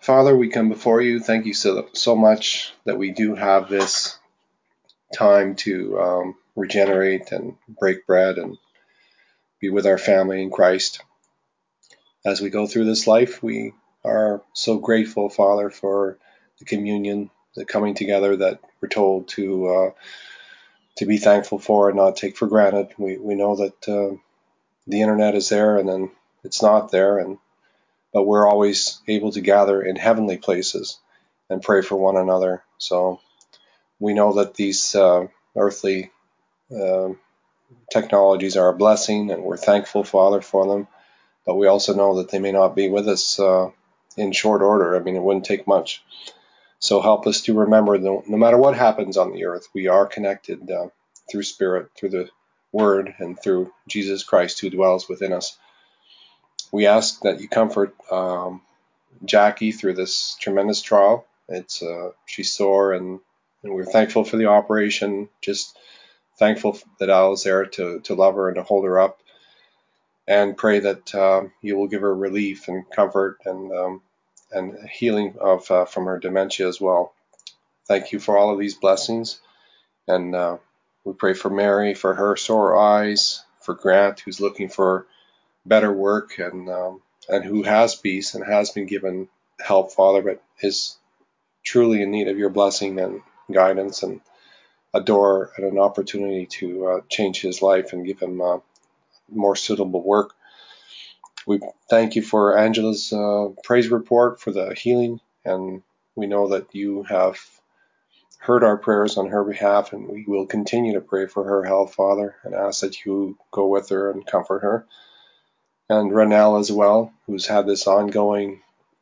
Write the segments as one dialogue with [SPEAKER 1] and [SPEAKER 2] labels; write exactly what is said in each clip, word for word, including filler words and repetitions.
[SPEAKER 1] Father, we come before you. Thank you so, so much that we do have this time to um, regenerate and break bread and be with our family in Christ. As we go through this life, we are so grateful, Father, for the communion, the coming together that we're told to uh, to be thankful for and not take for granted. We we know that uh, the internet is there and then it's not there, and but we're always able to gather in heavenly places and pray for one another. So we know that these uh, earthly uh, technologies are a blessing, and we're thankful, Father, for them. But we also know that they may not be with us uh, in short order. I mean, it wouldn't take much. So help us to remember that no matter what happens on the earth, we are connected uh, through Spirit, through the Word, and through Jesus Christ who dwells within us. We ask that you comfort um, Jackie through this tremendous trial. It's uh, she's sore, and, and we're thankful for the operation. Just thankful that Al is there to, to love her and to hold her up, and pray that um, you will give her relief and comfort and um, and healing of uh, from her dementia as well. Thank you for all of these blessings, and uh, we pray for Mary, for her sore eyes, for Grant, who's looking for better work, and um, and who has peace and has been given help, Father, but is truly in need of your blessing and guidance, and a door and an opportunity to uh, change his life and give him uh, more suitable work. We thank you for Angela's uh, praise report for the healing, and we know that you have heard our prayers on her behalf, and we will continue to pray for her health, Father, and ask that you go with her and comfort her. And Renelle as well, who's had this ongoing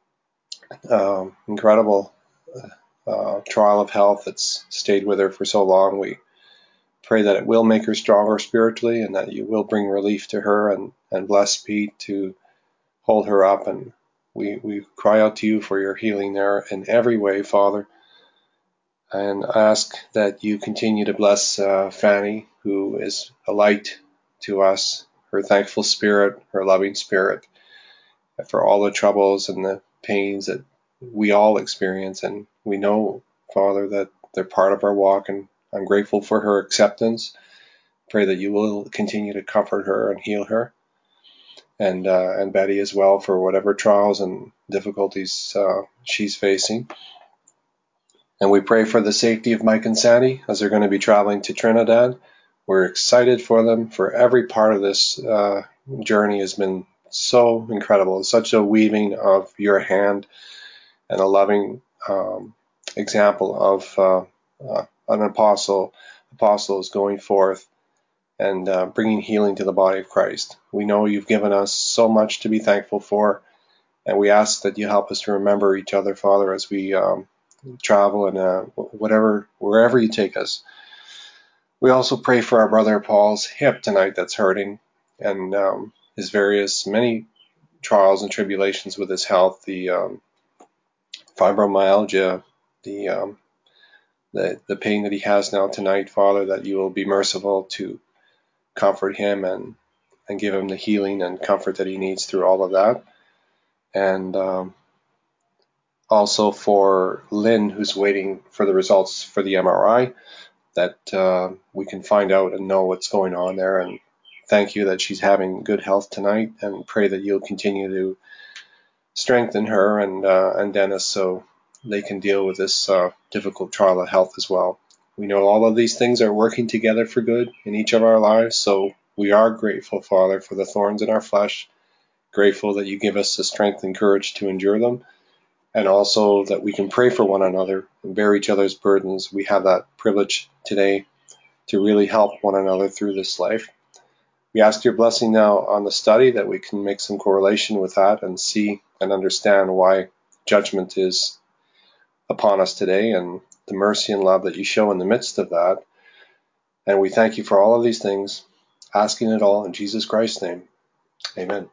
[SPEAKER 1] um, incredible uh, trial of health that's stayed with her for so long. We pray that it will make her stronger spiritually, and that you will bring relief to her, and, and bless Pete to hold her up. And we, we cry out to you for your healing there in every way, Father. And ask that you continue to bless uh, Fanny, who is a light to us, her thankful spirit, her loving spirit, for all the troubles and the pains that we all experience. And we know, Father, that they're part of our walk, and I'm grateful for her acceptance. Pray that you will continue to comfort her and heal her, and uh, and Betty as well, for whatever trials and difficulties uh, she's facing. And we pray for the safety of Mike and Sandy as they're going to be traveling to Trinidad. We're excited for them, for every part of this uh, journey has been so incredible. It's such a weaving of your hand, and a loving um, example of uh, uh, an apostle, apostles going forth and uh, bringing healing to the body of Christ. We know you've given us so much to be thankful for, and we ask that you help us to remember each other, Father, as we um, travel and uh, whatever, wherever you take us. We also pray for our brother Paul's hip tonight that's hurting, and um, his various many trials and tribulations with his health, the um, fibromyalgia, the, um, the the pain that he has now tonight, Father, that you will be merciful to comfort him and and give him the healing and comfort that he needs through all of that. And um, also for Lynn, who's waiting for the results for the M R I, that uh, we can find out and know what's going on there. And thank you that she's having good health tonight, and pray that you'll continue to strengthen her and uh, and Dennis, so they can deal with this uh, difficult trial of health as well. We know all of these things are working together for good in each of our lives, so we are grateful, Father, for the thorns in our flesh, grateful that you give us the strength and courage to endure them, and also that we can pray for one another and bear each other's burdens. We have that privilege today to really help one another through this life. We ask your blessing now on the study, that we can make some correlation with that and see and understand why judgment is upon us today, and the mercy and love that you show in the midst of that. And we thank you for all of these things, asking it all in Jesus Christ's name. Amen.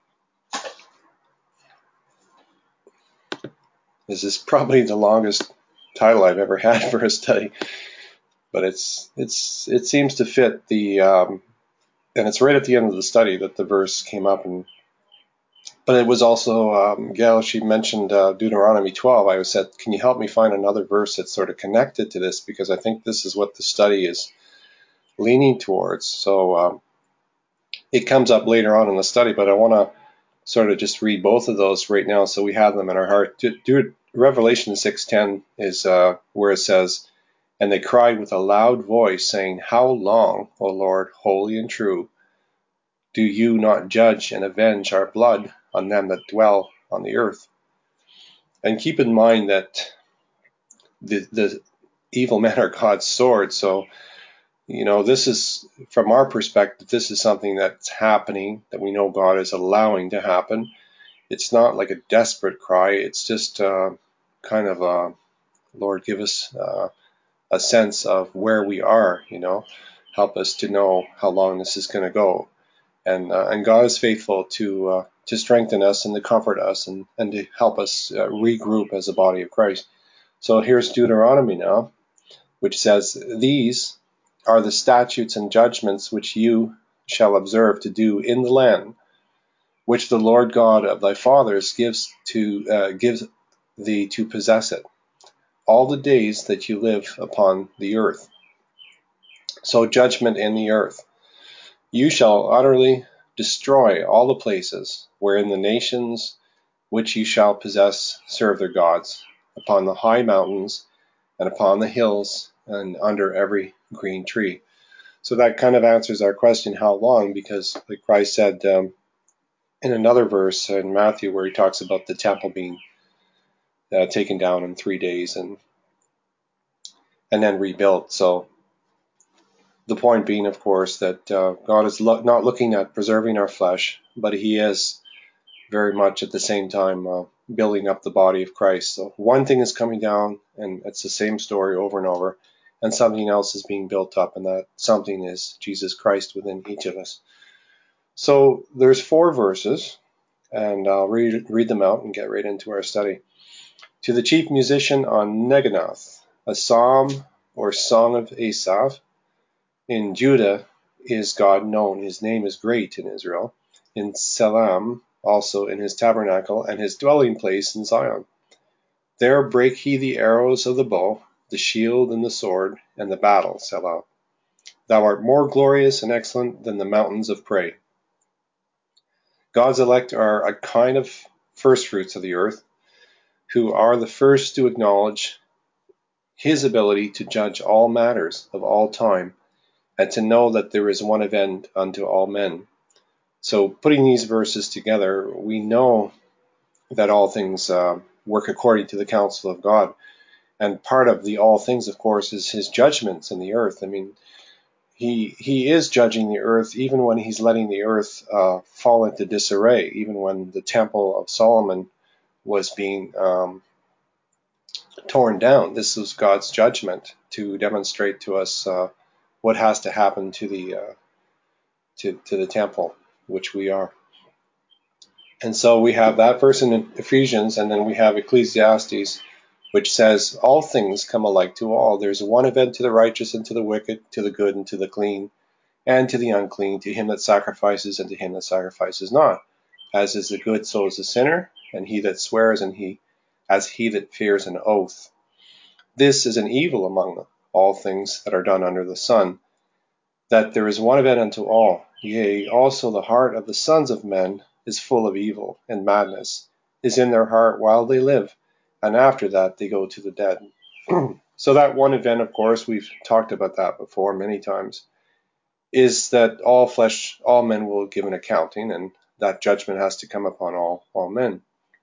[SPEAKER 1] This is probably the longest title I've ever had for a study, but it's it's it seems to fit the um, and it's right at the end of the study that the verse came up, and But it was also, um, Gail, she mentioned uh, Deuteronomy twelve. I said, can you help me find another verse that's sort of connected to this? Because I think this is what the study is leaning towards. So um, it comes up later on in the study, but I want to sort of just read both of those right now so we have them in our heart. Do, do, Revelation six ten is uh, where it says, and they cried with a loud voice, saying, how long, O Lord, holy and true, do you not judge and avenge our blood on them that dwell on the earth? And keep in mind that the, the evil men are God's sword. So, you know, this is, from our perspective, this is something that's happening, that we know God is allowing to happen. It's not like a desperate cry. It's just uh, kind of a, Lord, give us uh, a sense of where we are, you know, help us to know how long this is going to go. And uh, and God is faithful to uh, to strengthen us and to comfort us and, and to help us uh, regroup as a body of Christ. So here's Deuteronomy now, which says, these are the statutes and judgments which you shall observe to do in the land, which the Lord God of thy fathers gives to uh, gives thee to possess it, all the days that you live upon the earth. So judgment in the earth. You shall utterly destroy all the places wherein the nations which you shall possess serve their gods, upon the high mountains and upon the hills and under every green tree. So that kind of answers our question, how long? Because like Christ said um, in another verse in Matthew where he talks about the temple being uh, taken down in three days and and then rebuilt. So the point being, of course, that uh, God is lo- not looking at preserving our flesh, but he is very much at the same time uh, building up the body of Christ. So one thing is coming down, and it's the same story over and over, and something else is being built up, and that something is Jesus Christ within each of us. So there's four verses, and I'll read, read them out and get right into our study. To the chief musician on Neginoth, a psalm or song of Asaph. In Judah is God known. His name is great in Israel. In Salem, also in his tabernacle, and his dwelling place in Zion. There brake he the arrows of the bow, the shield and the sword, and the battle, Selah. Thou art more glorious and excellent than the mountains of prey. God's elect are a kind of firstfruits of the earth, who are the first to acknowledge his ability to judge all matters of all time, and to know that there is one event unto all men. So putting these verses together, we know that all things uh, work according to the counsel of God. And part of the all things, of course, is his judgments in the earth. I mean, he he is judging the earth even when he's letting the earth uh, fall into disarray, even when the Temple of Solomon was being um, torn down. This was God's judgment to demonstrate to us uh, what has to happen to the uh, to, to the temple, which we are. And so we have that verse in Ephesians, and then we have Ecclesiastes, which says, all things come alike to all. There's one event to the righteous and to the wicked, to the good and to the clean, and to the unclean, to him that sacrifices and to him that sacrifices not. As is the good, so is the sinner, and he that swears, and he as he that fears an oath. This is an evil among all things that are done under the sun, that there is one event unto all. Yea, also the heart of the sons of men is full of evil, and madness is in their heart while they live, and after that they go to the dead. So that one event, of course, we've talked about that before many times, is that all flesh, all men will give an accounting, and that judgment has to come upon all, all men.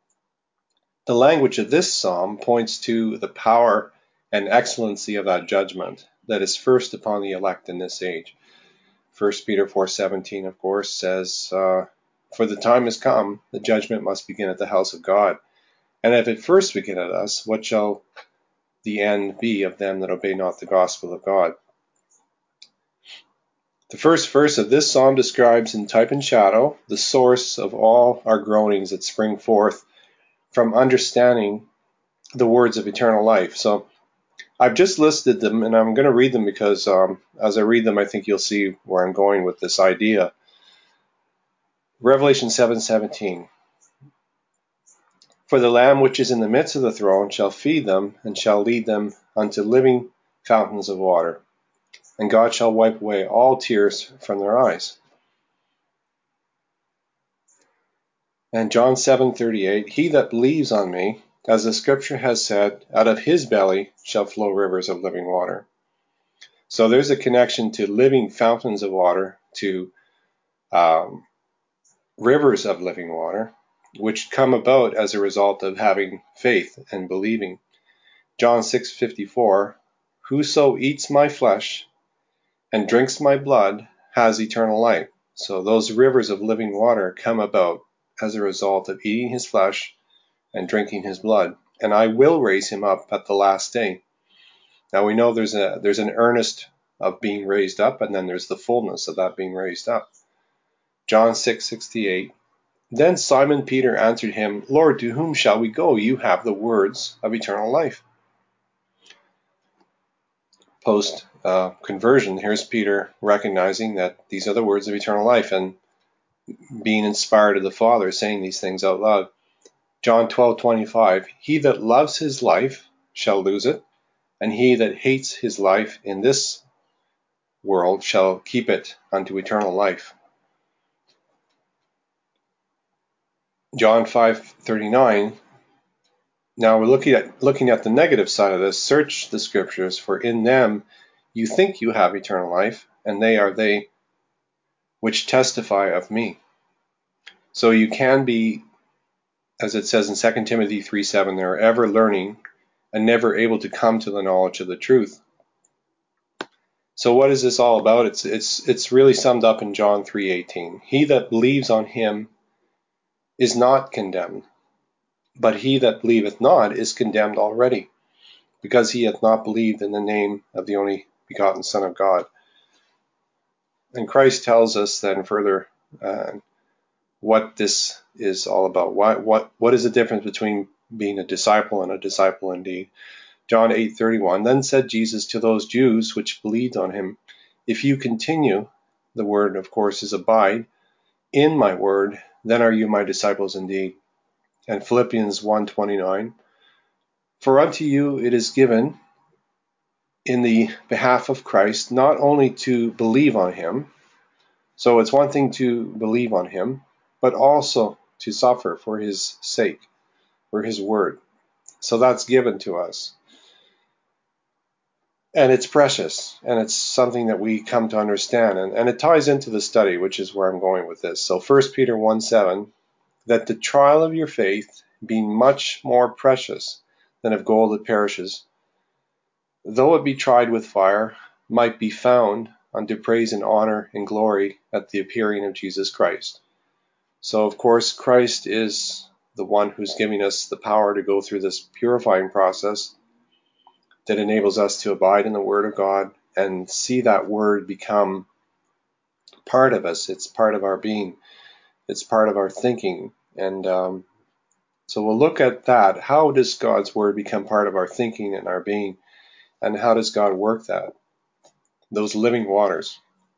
[SPEAKER 1] The language of this psalm points to the power and excellency of that judgment that is first upon the elect in this age. First Peter four seventeen, of course, says, uh, for the time is come, the judgment must begin at the house of God. And if it first begin at us, what shall the end be of them that obey not the gospel of God? The first verse of this psalm describes in type and shadow the source of all our groanings that spring forth from understanding the words of eternal life. So I've just listed them, and I'm going to read them because um, as I read them, I think you'll see where I'm going with this idea. Revelation seven seventeen. For the Lamb which is in the midst of the throne shall feed them, and shall lead them unto living fountains of water. And God shall wipe away all tears from their eyes. And John seven thirty-eight, He that believes on me, as the scripture has said, out of his belly shall flow rivers of living water. So there's a connection to living fountains of water, to um, rivers of living water, which come about as a result of having faith and believing. John six fifty-four, Whoso eats my flesh and drinks my blood has eternal life. So those rivers of living water come about as a result of eating his flesh and drinking his blood. And I will raise him up at the last day. Now we know there's a there's an earnest of being raised up, and then there's the fullness of that being raised up. John six sixty-eight. Then Simon Peter answered him, Lord, to whom shall we go? You have the words of eternal life. Post uh, conversion, here's Peter recognizing that these are the words of eternal life and being inspired of the Father, saying these things out loud. John twelve twenty-five, He that loves his life shall lose it, and he that hates his life in this world shall keep it unto eternal life. John five thirty-nine, now we're looking at looking at the negative side of this. Search the scriptures, for in them you think you have eternal life, and they are they which testify of me. So you can be, as it says in Second Timothy three seven, they're ever learning and never able to come to the knowledge of the truth. So what is this all about? It's it's it's really summed up in John three eighteen. He that believes on him is not condemned, but he that believeth not is condemned already, because he hath not believed in the name of the only begotten Son of God. And Christ tells us then further uh, what this is all about. Why, what what is the difference between being a disciple and a disciple indeed? John eight thirty-one, Then said Jesus to those Jews which believed on him, If you continue, the word of course is abide, in my word, then are you my disciples indeed. And Philippians one twenty-nine, For unto you it is given in the behalf of Christ not only to believe on him, so it's one thing to believe on him, but also to suffer for his sake, for his word. So that's given to us. And it's precious, and it's something that we come to understand. And, and it ties into the study, which is where I'm going with this. So First Peter one seven, that the trial of your faith, being much more precious than of gold that perishes, though it be tried with fire, might be found unto praise and honor and glory at the appearing of Jesus Christ. So, of course, Christ is the one who's giving us the power to go through this purifying process that enables us to abide in the Word of God and see that Word become part of us. It's part of our being. It's part of our thinking. And um, so we'll look at that. How does God's Word become part of our thinking and our being? And how does God work that? Those living waters.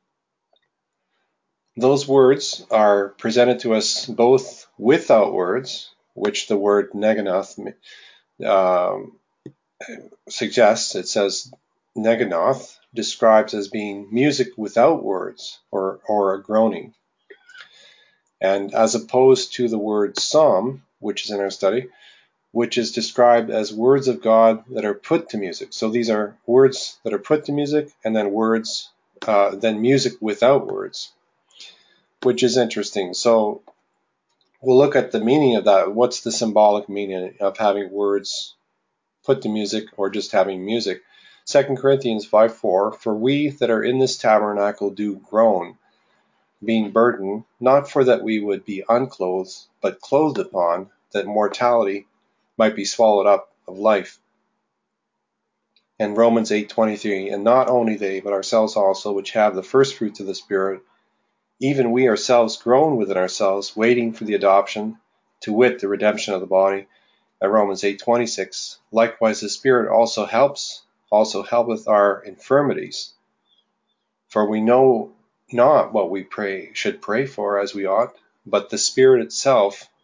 [SPEAKER 1] Those words are presented to us both without words, which the word neganoth um, suggests. It says neganoth describes as being music without words, or, or a groaning. And as opposed to the word psalm, which is in our study, which is described as words of God that are put to music. So these are words that are put to music, and then words, uh, then music without words, which is interesting. So we'll look at the meaning of that. What's the symbolic meaning of having words put to music or just having music? Second Corinthians five four, For we that are in this tabernacle do groan, being burdened, not for that we would be unclothed, but clothed upon, that mortality might be swallowed up of life. And Romans eight twenty-three, And not only they, but ourselves also, which have the first fruits of the Spirit, even we ourselves groan within ourselves, waiting for the adoption, to wit, the redemption of the body. At Romans eight twenty-six, Likewise the Spirit also helps, also helpeth our infirmities. For we know not what we pray should pray for as we ought, but the Spirit itself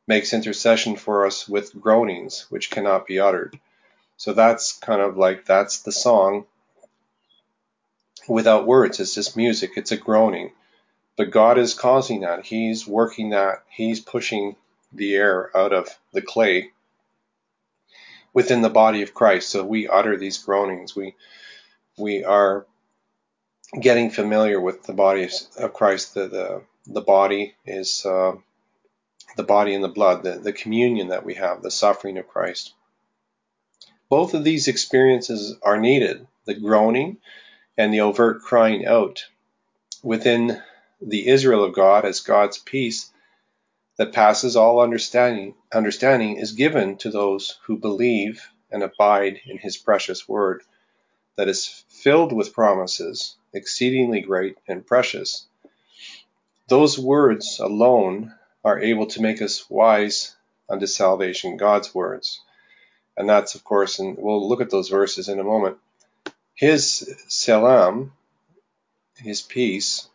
[SPEAKER 1] makes intercession for us with groanings which cannot be uttered. So that's kind of like, that's the song without words. It's just music. It's a groaning. But God is causing that. He's working that. He's pushing the air out of the clay within the body of Christ. So we utter these groanings. We we are getting familiar with the body of Christ. The the, the body is uh, the body and the blood, the, the communion that we have, the suffering of Christ. Both of these experiences are needed, the groaning and the overt crying out within the Israel of God, as God's peace that passes all understanding, understanding is given to those who believe and abide in his precious word that is filled with promises, exceedingly great and precious. Those words alone are able to make us wise unto salvation, God's words. And that's, of course, and we'll look at those verses in a moment. His salam, his peace,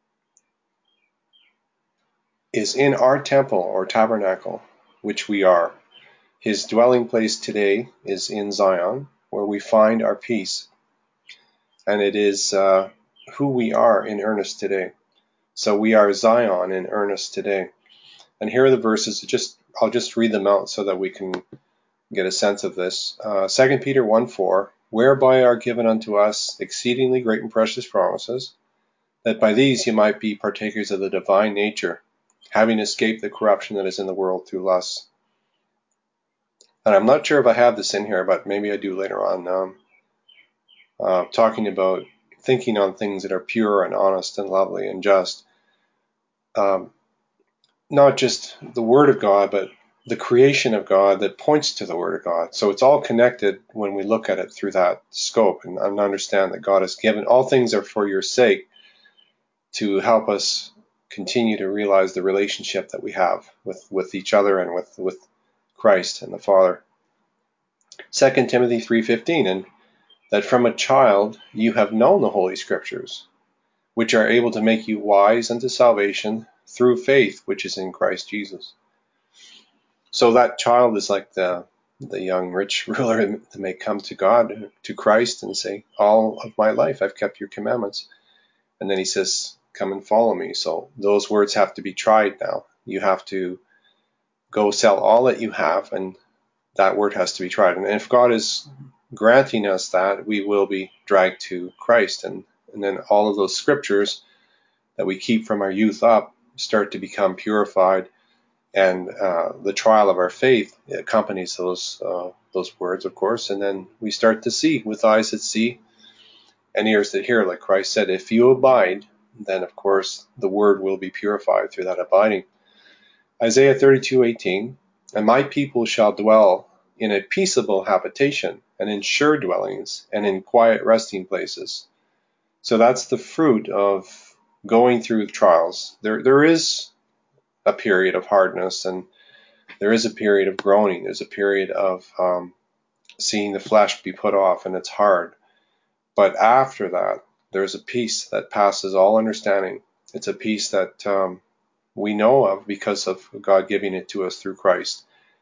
[SPEAKER 1] is in our temple or tabernacle, which we are. His dwelling place today is in Zion, where we find our peace. And it is uh, who we are in earnest today. So we are Zion in earnest today. And here are the verses. Just I'll just read them out so that we can get a sense of this. Uh, Second Peter one four, whereby are given unto us exceedingly great and precious promises, that by these you might be partakers of the divine nature, having escaped the corruption that is in the world through lust. And I'm not sure if I have this in here, but maybe I do later on. Um, uh, talking about thinking on things that are pure and honest and lovely and just. Um, not just the Word of God, but the creation of God that points to the Word of God. So it's all connected when we look at it through that scope and understand that God has given all things are for your sake, to help us continue to realize the relationship that we have with, with each other and with, with Christ and the Father. Second Timothy three fifteen, and that from a child you have known the Holy Scriptures, which are able to make you wise unto salvation through faith which is in Christ Jesus. So that child is like the the young rich ruler that may come to God, to Christ, and say, all of my life I've kept your commandments. And then he says, come and follow me. So those words have to be tried now. You have to go sell all that you have, and that word has to be tried. And if God is granting us that, we will be dragged to Christ. And, and then all of those scriptures that we keep from our youth up start to become purified. And uh, the trial of our faith accompanies those uh, those words, of course. And then we start to see with eyes that see and ears that hear, like Christ said, if you abide, then of course the word will be purified through that abiding. Isaiah thirty-two eighteen, and my people shall dwell in a peaceable habitation, and in sure dwellings, and in quiet resting places. So that's the fruit of going through trials. There, there is a period of hardness, and there is a period of groaning. There's a period of um, seeing the flesh be put off, and it's hard. But after that, there's a peace that passes all understanding. It's a peace that um, we know of because of God giving it to us through Christ.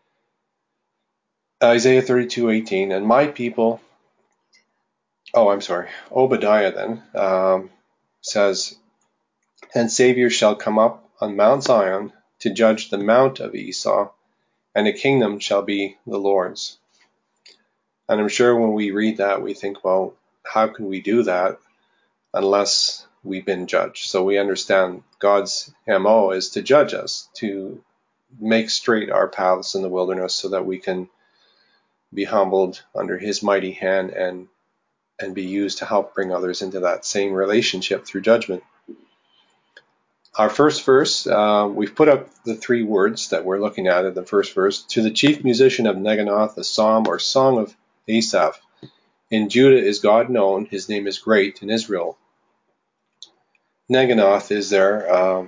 [SPEAKER 1] Isaiah thirty-two eighteen, and my people, oh, I'm sorry, Obadiah then um, says, and Savior shall come up on Mount Zion to judge the mount of Esau, and the kingdom shall be the Lord's. And I'm sure when we read that, we think, well, how can we do that unless we've been judged? So we understand God's M O is to judge us, to make straight our paths in the wilderness so that we can be humbled under his mighty hand and and be used to help bring others into that same relationship through judgment. Our first verse, uh, we've put up the three words that we're looking at in the first verse. To the chief musician of Neginoth, a psalm or song of Asaph. In Judah is God known, his name is great in Israel. Neginoth is there, um,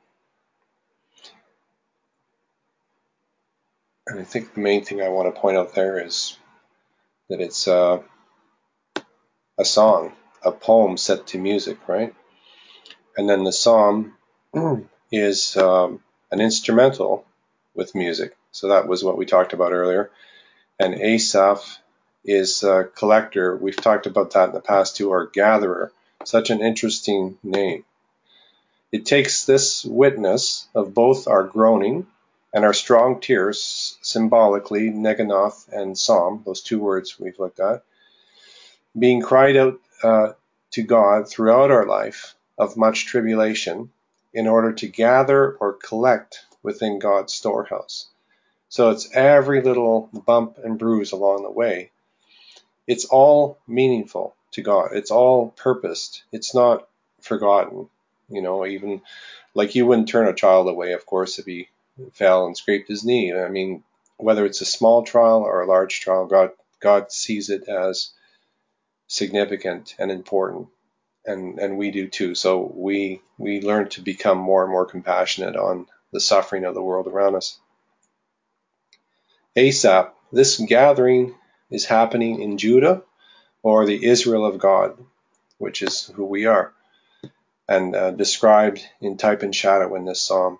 [SPEAKER 1] and I think the main thing I want to point out there is that it's uh, a song, a poem set to music, right? And then the psalm is um, an instrumental with music. So that was what we talked about earlier. And Asaph is a collector. We've talked about that in the past too, or gatherer. Such an interesting name. It takes this witness of both our groaning and our strong tears, symbolically, Neganoth and Psalm, those two words we've looked at, being cried out uh, to God throughout our life of much tribulation in order to gather or collect within God's storehouse. So it's every little bump and bruise along the way. It's all meaningful to God. It's all purposed. It's not forgotten. You know, even like you wouldn't turn a child away, of course, if he fell and scraped his knee. I mean, whether it's a small trial or a large trial, God God sees it as significant and important, and and we do too. So we we learn to become more and more compassionate on the suffering of the world around us. Asaph, this gathering is happening in Judah, or the Israel of God, which is who we are, and uh, described in type and shadow in this psalm.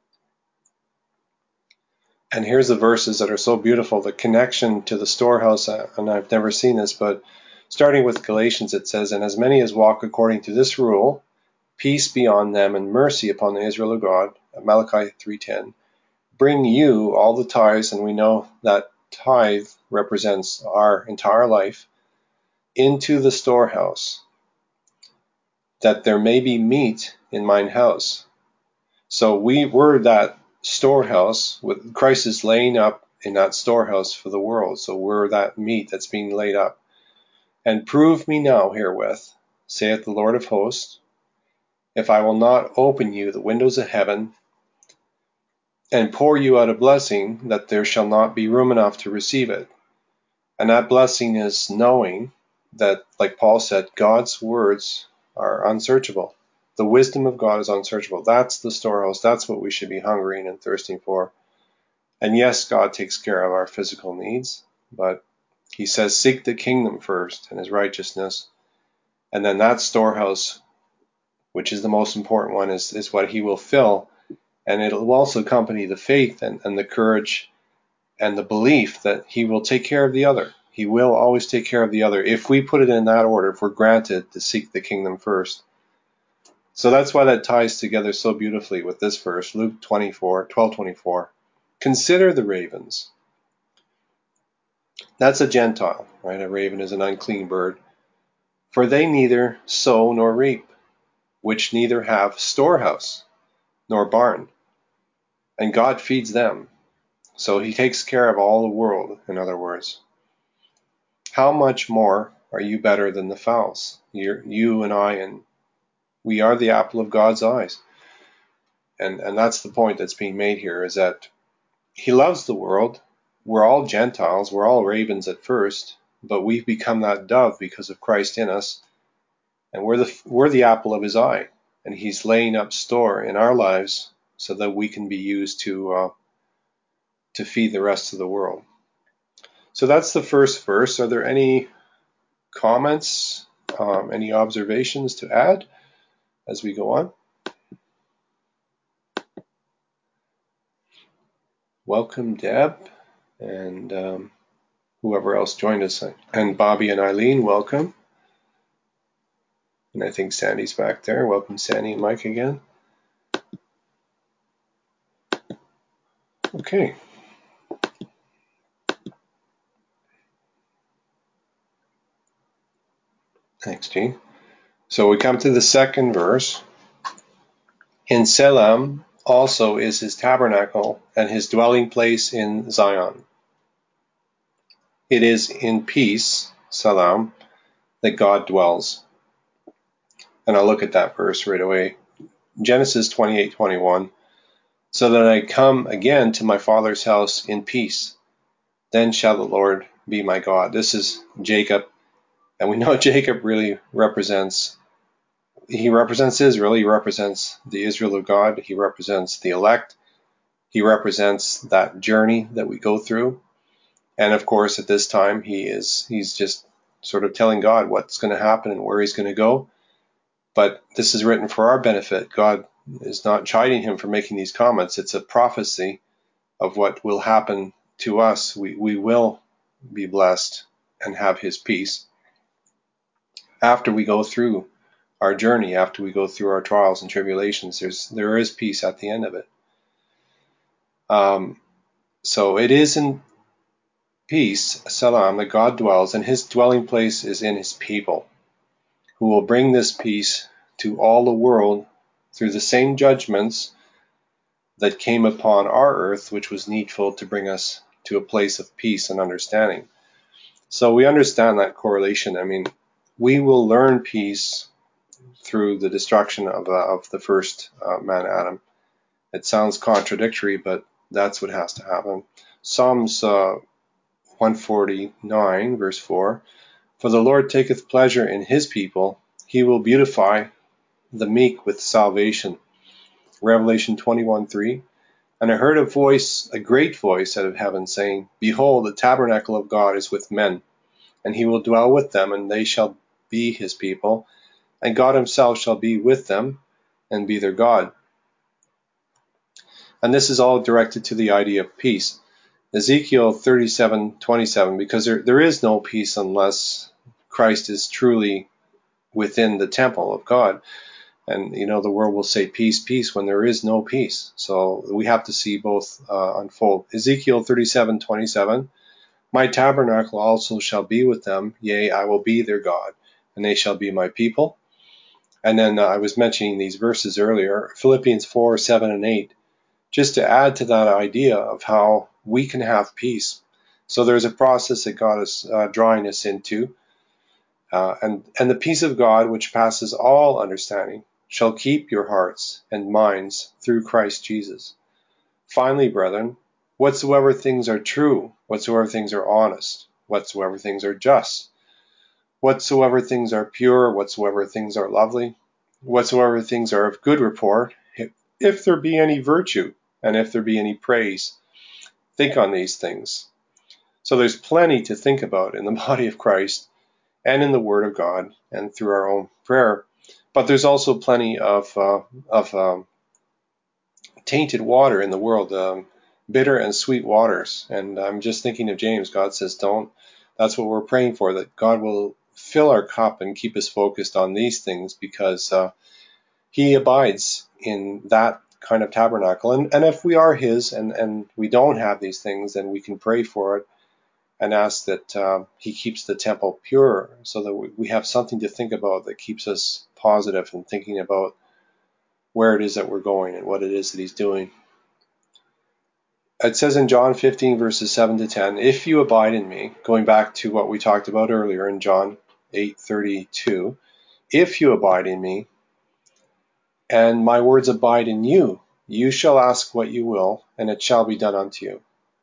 [SPEAKER 1] And here's the verses that are so beautiful, the connection to the storehouse, and I've never seen this, but starting with Galatians, it says, and as many as walk according to this rule, peace be on them and mercy upon the Israel of God, Malachi three ten, bring you all the tithes, and we know that tithe represents our entire life, into the storehouse, that there may be meat in mine house. So we were that storehouse, with Christ is laying up in that storehouse for the world. So we're that meat that's being laid up. And prove me now herewith, saith the Lord of hosts, if I will not open you the windows of heaven and pour you out a blessing, that there shall not be room enough to receive it. And that blessing is knowing that, like Paul said, God's words are unsearchable. The wisdom of God is unsearchable. That's the storehouse. That's what we should be hungering and thirsting for. And yes, God takes care of our physical needs, but he says, seek the kingdom first and his righteousness. And then that storehouse, which is the most important one, is, is what he will fill. And it will also accompany the faith and, and the courage and the belief that he will take care of the other. He will always take care of the other if we put it in that order, if we're granted to seek the kingdom first. So that's why that ties together so beautifully with this verse, Luke twenty-four, twelve twenty-four. Consider the ravens. That's a Gentile, right? A raven is an unclean bird. For they neither sow nor reap, which neither have storehouse nor barn, and God feeds them. So he takes care of all the world, in other words. How much more are you better than the fowls? You're, you and I, and we are the apple of God's eyes. And, and that's the point that's being made here, is that he loves the world. We're all Gentiles. We're all ravens at first, but we've become that dove because of Christ in us. And we're the, we're the apple of his eye. And he's laying up store in our lives so that we can be used to, uh, to feed the rest of the world. So that's the first verse. Are there any comments, um, any observations to add as we go on? Welcome, Deb, and um, whoever else joined us. And Bobby and Eileen, welcome. And I think Sandy's back there. Welcome, Sandy and Mike again. Okay. Thanks, Gene. So we come to the second verse. In Selam also is his tabernacle and his dwelling place in Zion. It is in peace, Salam, that God dwells. And I'll look at that verse right away. Genesis twenty-eight twenty-one. So that I come again to my father's house in peace. Then shall the Lord be my God. This is Jacob. And we know Jacob really represents, he represents Israel. He represents the Israel of God. He represents the elect. He represents that journey that we go through. And of course, at this time, he is, he's just sort of telling God what's going to happen and where he's going to go. But this is written for our benefit. God is not chiding him for making these comments. It's a prophecy of what will happen to us. We, we will be blessed and have his peace after we go through our journey, after we go through our trials and tribulations. There's there is peace at the end of it. Um, so it is in peace, salam, that God dwells, and his dwelling place is in his people, who will bring this peace to all the world through the same judgments that came upon our earth, which was needful to bring us to a place of peace and understanding. So we understand that correlation. I mean, we will learn peace through the destruction of, uh, of the first uh, man, Adam. It sounds contradictory, but that's what has to happen. Psalms uh, one forty-nine, verse four, for the Lord taketh pleasure in his people, he will beautify the meek with salvation. Revelation twenty-one three, and I heard a voice, a great voice out of heaven, saying, behold, the tabernacle of God is with men, and he will dwell with them, and they shall be his people, and God himself shall be with them, and be their God. And this is all directed to the idea of peace. Ezekiel thirty-seven twenty-seven, because there, there is no peace unless Christ is truly within the temple of God. And, you know, the world will say peace, peace, when there is no peace. So we have to see both uh, unfold. Ezekiel thirty-seven twenty-seven, my tabernacle also shall be with them, yea, I will be their God, and they shall be my people. And then uh, I was mentioning these verses earlier, Philippians four seven and eight, just to add to that idea of how we can have peace. So there's a process that God is uh, drawing us into. Uh, and, and the peace of God, which passes all understanding, shall keep your hearts and minds through Christ Jesus. Finally, brethren, whatsoever things are true, whatsoever things are honest, whatsoever things are just, whatsoever things are pure, whatsoever things are lovely, whatsoever things are of good report, if, if there be any virtue, and if there be any praise, think on these things. So there's plenty to think about in the body of Christ and in the Word of God and through our own prayer. But there's also plenty of uh, of um, tainted water in the world, um, bitter and sweet waters. And I'm just thinking of James. God says, don't. That's what we're praying for, that God will fill our cup and keep us focused on these things, because uh, he abides in that kind of tabernacle. And, and if we are his and, and we don't have these things, then we can pray for it and ask that uh, he keeps the temple pure, so that we, we have something to think about that keeps us positive and thinking about where it is that we're going and what it is that he's doing. It says in John fifteen, verses seven to ten, if you abide in me, going back to what we talked about earlier in John eight thirty-two, if you abide in me, and my words abide in you, you shall ask what you will, and it shall be done unto you.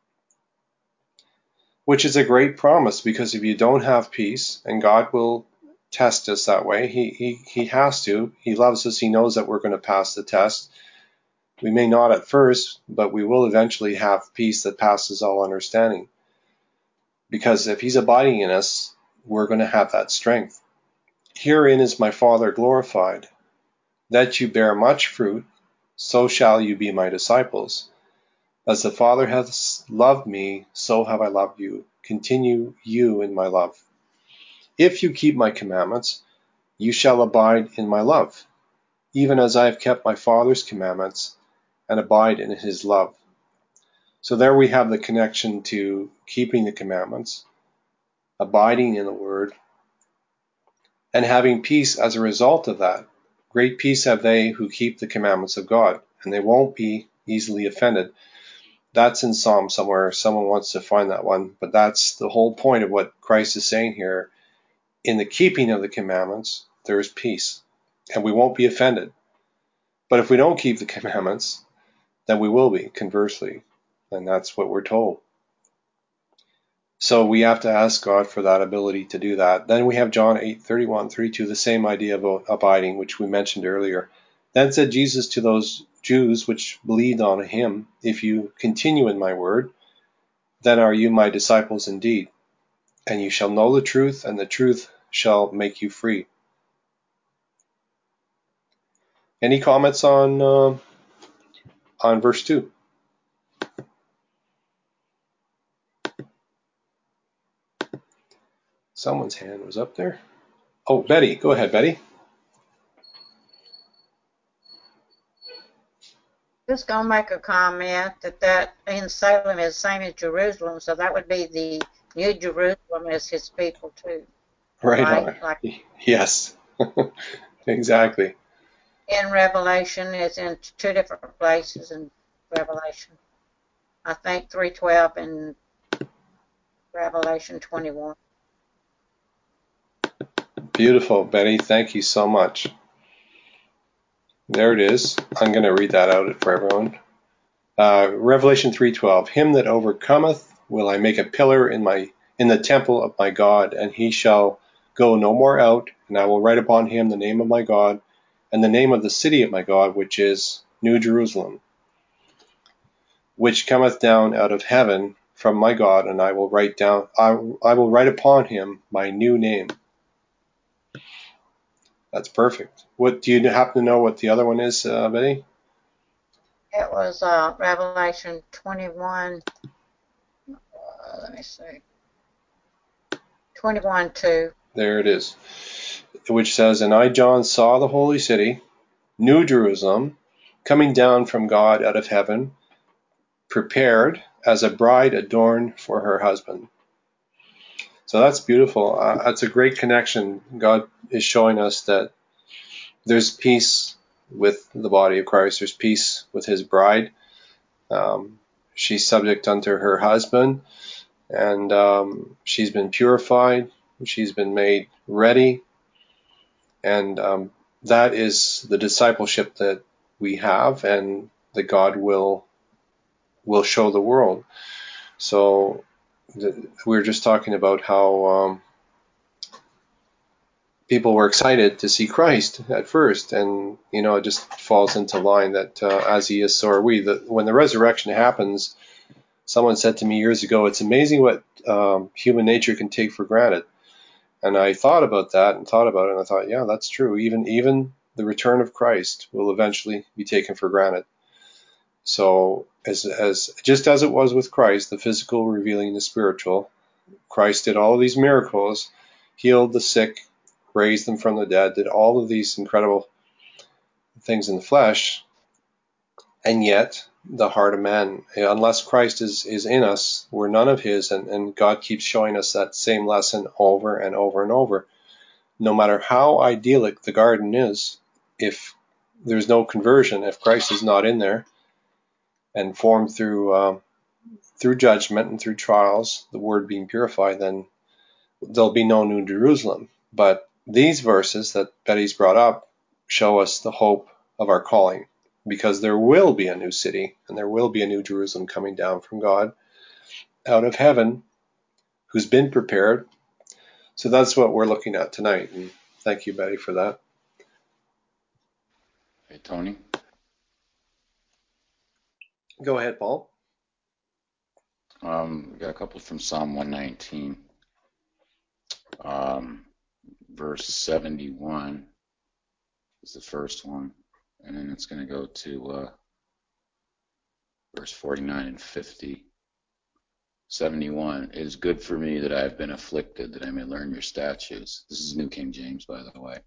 [SPEAKER 1] Which is a great promise, because if you don't have peace, and God will test us that way, he, he, he has to. He loves us. He knows that we're going to pass the test. We may not at first, but we will eventually have peace that passes all understanding. Because if he's abiding in us, we're going to have that strength. Herein is my Father glorified, that you bear much fruit, so shall you be my disciples. As the Father hath loved me, so have I loved you. Continue you in my love. If you keep my commandments, you shall abide in my love, even as I have kept my Father's commandments and abide in his love. So there we have the connection to keeping the commandments, abiding in the word, and having peace as a result of that. Great peace have they who keep the commandments of God, and they won't be easily offended. That's in Psalm somewhere. Someone wants to find that one, but that's the whole point of what Christ is saying here. In the keeping of the commandments, there is peace, and we won't be offended. But if we don't keep the commandments, then we will be, conversely, and that's what we're told. So we have to ask God for that ability to do that. Then we have John eight thirty-one, thirty-two, the same idea about abiding, which we mentioned earlier. Then said Jesus to those Jews which believed on him, if you continue in my word, then are you my disciples indeed, and you shall know the truth, and the truth shall make you free. Any comments on uh, on verse two? Someone's hand was up there. Oh, Betty. Go ahead, Betty.
[SPEAKER 2] Just gonna make a comment that that in Salem is the same as Jerusalem, so that would be the New Jerusalem as his people too,
[SPEAKER 1] Right
[SPEAKER 2] right?
[SPEAKER 1] on.
[SPEAKER 2] Like
[SPEAKER 1] Yes. Exactly.
[SPEAKER 2] in Revelation, it's in two different places in Revelation. I think three twelve and Revelation twenty-one.
[SPEAKER 1] Beautiful, Betty. Thank you so much. There it is. I'm going to read that out for everyone. Uh, Revelation three twelve. Him that overcometh will I make a pillar in my in the temple of my God, and he shall go no more out, and I will write upon him the name of my God, and the name of the city of my God, which is New Jerusalem, which cometh down out of heaven from my God, and I will write down I, I will write upon him my new name. That's perfect. What do you happen to know what the other one is, uh, Betty?
[SPEAKER 2] It was uh, Revelation twenty-one. Uh, let me see. twenty-one two.
[SPEAKER 1] There it is, which says, And I, John, saw the holy city, New Jerusalem, coming down from God out of heaven, prepared as a bride adorned for her husband. So that's beautiful. Uh, that's a great connection. God is showing us that there's peace with the body of Christ. There's peace with his bride. Um, she's subject unto her husband, and um, she's been purified. She's been made ready. And um, that is the discipleship that we have and that God will will show the world. So the, we were just talking about how um, people were excited to see Christ at first, and you know it just falls into line that uh, as he is, so are we. The, when the resurrection happens, someone said to me years ago, it's amazing what um, human nature can take for granted. And I thought about that and thought about it, and I thought, yeah, that's true. Even even the return of Christ will eventually be taken for granted. So as as just as it was with Christ, the physical revealing the spiritual, Christ did all of these miracles, healed the sick, raised them from the dead, did all of these incredible things in the flesh, and yet the heart of man, unless Christ is, is in us, we're none of his, and, and God keeps showing us that same lesson over and over and over. No matter how idyllic the garden is, if there's no conversion, if Christ is not in there and formed through um, through judgment and through trials, the word being purified, then there'll be no New Jerusalem. But these verses that Betty's brought up show us the hope of our calling, because there will be a new city and there will be a new Jerusalem coming down from God out of heaven, who's been prepared. So that's what we're looking at tonight. And thank you, Betty, for that.
[SPEAKER 3] Hey, Tony.
[SPEAKER 1] Go ahead, Paul.
[SPEAKER 3] Um, we got a couple from Psalm one nineteen, um, verse seventy-one is the first one, and then it's going to go to uh, verse forty-nine and fifty. seventy-one, it is good for me that I have been afflicted, that I may learn your statutes. This is New King James, by the way.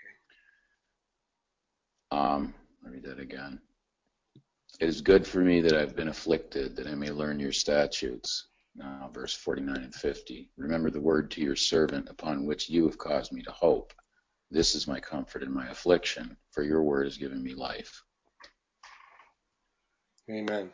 [SPEAKER 3] Um, let me read that again. It is good for me that I've been afflicted, that I may learn your statutes. Now, verse forty-nine and fifty. Remember the word to your servant upon which you have caused me to hope. This is my comfort in my affliction, for your word has given me life.
[SPEAKER 1] Amen.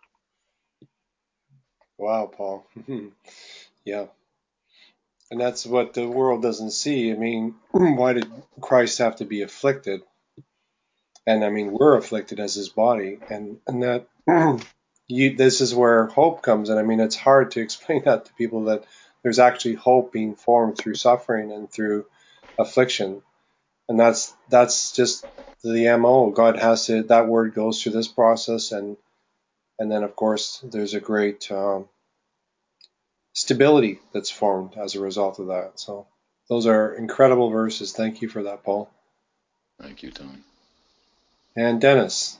[SPEAKER 1] Wow, Paul. Yeah. And that's what the world doesn't see. I mean, why did Christ have to be afflicted? And I mean, we're afflicted as his body. And, and that you, this is where hope comes. And I mean, it's hard to explain that to people, that there's actually hope being formed through suffering and through affliction. And that's that's just the M O. God has to, that word goes through this process. And, and then, of course, there's a great um, stability that's formed as a result of that. So those are incredible verses. Thank you for that, Paul.
[SPEAKER 3] Thank you, Tony.
[SPEAKER 1] And Dennis.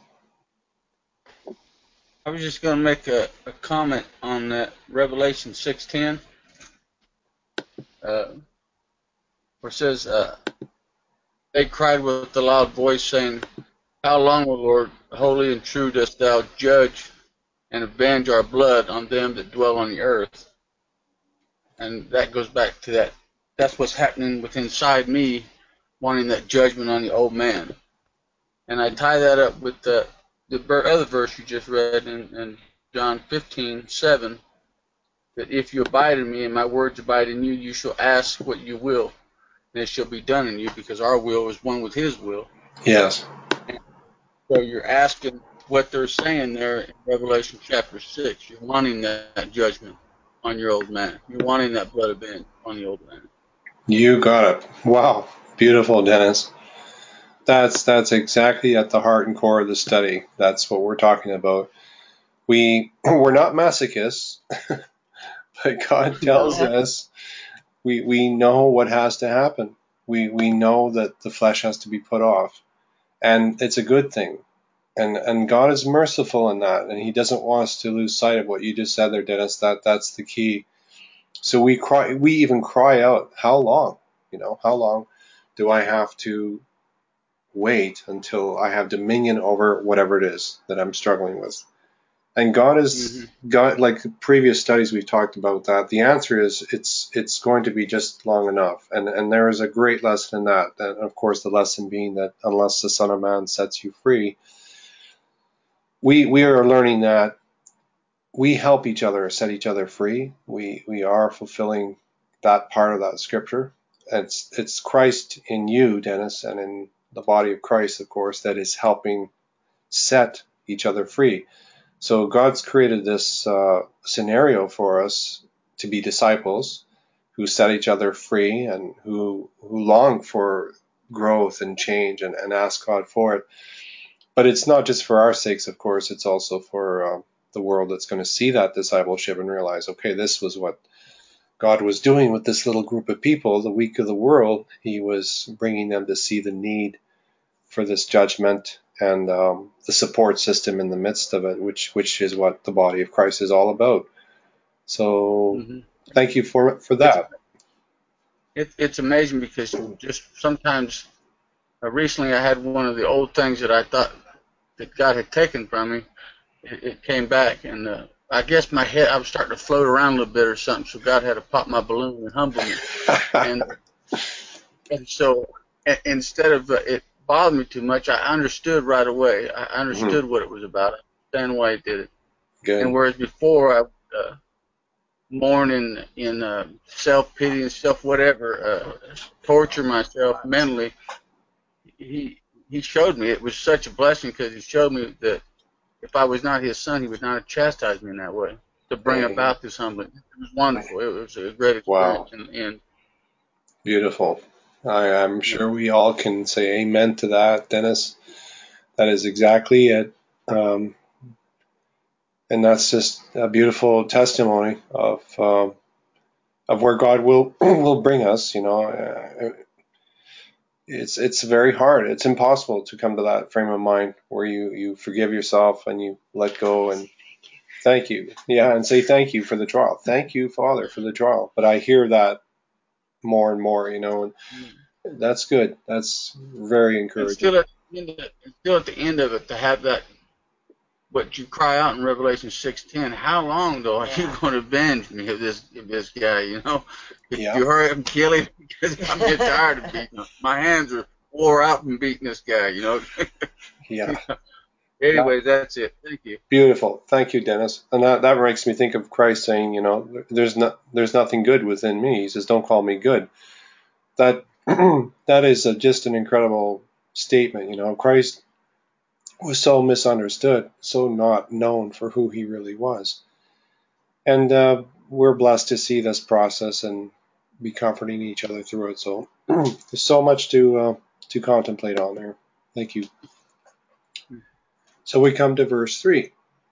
[SPEAKER 4] I was just going to make a, a comment on that Revelation six ten. uh, where it says, uh, they cried with a loud voice, saying, How long, O Lord, holy and true, dost thou judge and avenge our blood on them that dwell on the earth? And that goes back to that. That's what's happening within inside me, wanting that judgment on the old man. And I tie that up with the, the other verse you just read in, in John fifteen seven, that if you abide in me and my words abide in you, you shall ask what you will, and it shall be done in you, because our will is one with his will.
[SPEAKER 1] Yes.
[SPEAKER 4] And so you're asking what they're saying there in Revelation chapter six. You're wanting that, that judgment on your old man. You're wanting that blood avenged on the old man.
[SPEAKER 1] You got it. Wow. Beautiful, Dennis. That's that's exactly at the heart and core of the study. That's what we're talking about. We we're not masochists, but God tells
[SPEAKER 4] No.
[SPEAKER 1] us we we know what has to happen. We we know that the flesh has to be put off, and it's a good thing. And and God is merciful in that, and He doesn't want us to lose sight of what you just said there, Dennis. That that's the key. So we cry. We even cry out, "How long? You know, how long do I have to wait until I have dominion over whatever it is that I'm struggling with?" And God is
[SPEAKER 4] Mm-hmm.
[SPEAKER 1] God. Like previous studies we've talked about that. The answer is it's it's going to be just long enough. And and there is a great lesson in that. And of course, the lesson being that unless the Son of Man sets you free, we we are learning that we help each other set each other free. We we are fulfilling that part of that scripture. It's it's Christ in you, Dennis, and in the body of Christ, of course, that is helping set each other free. So God's created this uh, scenario for us to be disciples who set each other free and who who long for growth and change and, and ask God for it. But it's not just for our sakes, of course. It's also for uh, the world that's going to see that discipleship and realize, okay, this was what God was doing with this little group of people, the weak of the world. He was bringing them to see the need for this judgment and um, the support system in the midst of it, which which is what the body of Christ is all about. So
[SPEAKER 4] Mm-hmm.
[SPEAKER 1] thank you for for
[SPEAKER 4] It's,
[SPEAKER 1] that.
[SPEAKER 4] it, it's amazing because just sometimes, uh, recently I had one of the old things that I thought that God had taken from me. It, it came back, and uh, I guess my head, I was starting to float around a little bit or something, so God had to pop my balloon and humble me. And and so a- instead of uh, it bothered me too much, I understood right away. I understood
[SPEAKER 1] Mhm.
[SPEAKER 4] what it was about. I understand why He did it. And
[SPEAKER 1] Good.
[SPEAKER 4] whereas before I would uh, mourn in, in uh, self-pity and self-whatever, uh, torture myself mentally, he he showed me it was such a blessing, because He showed me that if I was not His son, He would not have chastised me in that way to bring
[SPEAKER 1] Amen.
[SPEAKER 4] about this humbling. It was wonderful. It was a great
[SPEAKER 1] Wow.
[SPEAKER 4] experience. And, and
[SPEAKER 1] Beautiful. I, I'm
[SPEAKER 4] yeah.
[SPEAKER 1] sure we all can say amen to that, Dennis. That is exactly it. Um, and that's just a beautiful testimony of uh, of where God will will bring us. You know, uh, it's it's very hard. It's impossible to come to that frame of mind where you you forgive yourself and you let go and thank you. Yeah, and say thank you for the trial. Thank you, Father, for the trial. But I hear that more and more. You know, and that's good. That's very
[SPEAKER 4] And
[SPEAKER 1] encouraging.
[SPEAKER 4] still at the end of it, and still at the end of it, to have that, what you cry out in Revelation six ten, how long though are you going to avenge me of this of this guy? You know, if
[SPEAKER 1] Yeah,
[SPEAKER 4] you hurry up and kill him, because I'm getting tired of beating him. My hands are wore out from beating this guy. You know.
[SPEAKER 1] yeah. That,
[SPEAKER 4] Anyways, that's it. Thank you.
[SPEAKER 1] beautiful. Thank you, Dennis. And that, that makes me think of Christ saying, you know, there's not there's nothing good within me. He says, don't call me good. That that is a, just an incredible statement. You know, Christ was so misunderstood, so not known for who he really was. And uh, we're blessed to see this process and be comforting each other through it. So there's so much to uh, to contemplate on there. Thank you. So we come to verse three,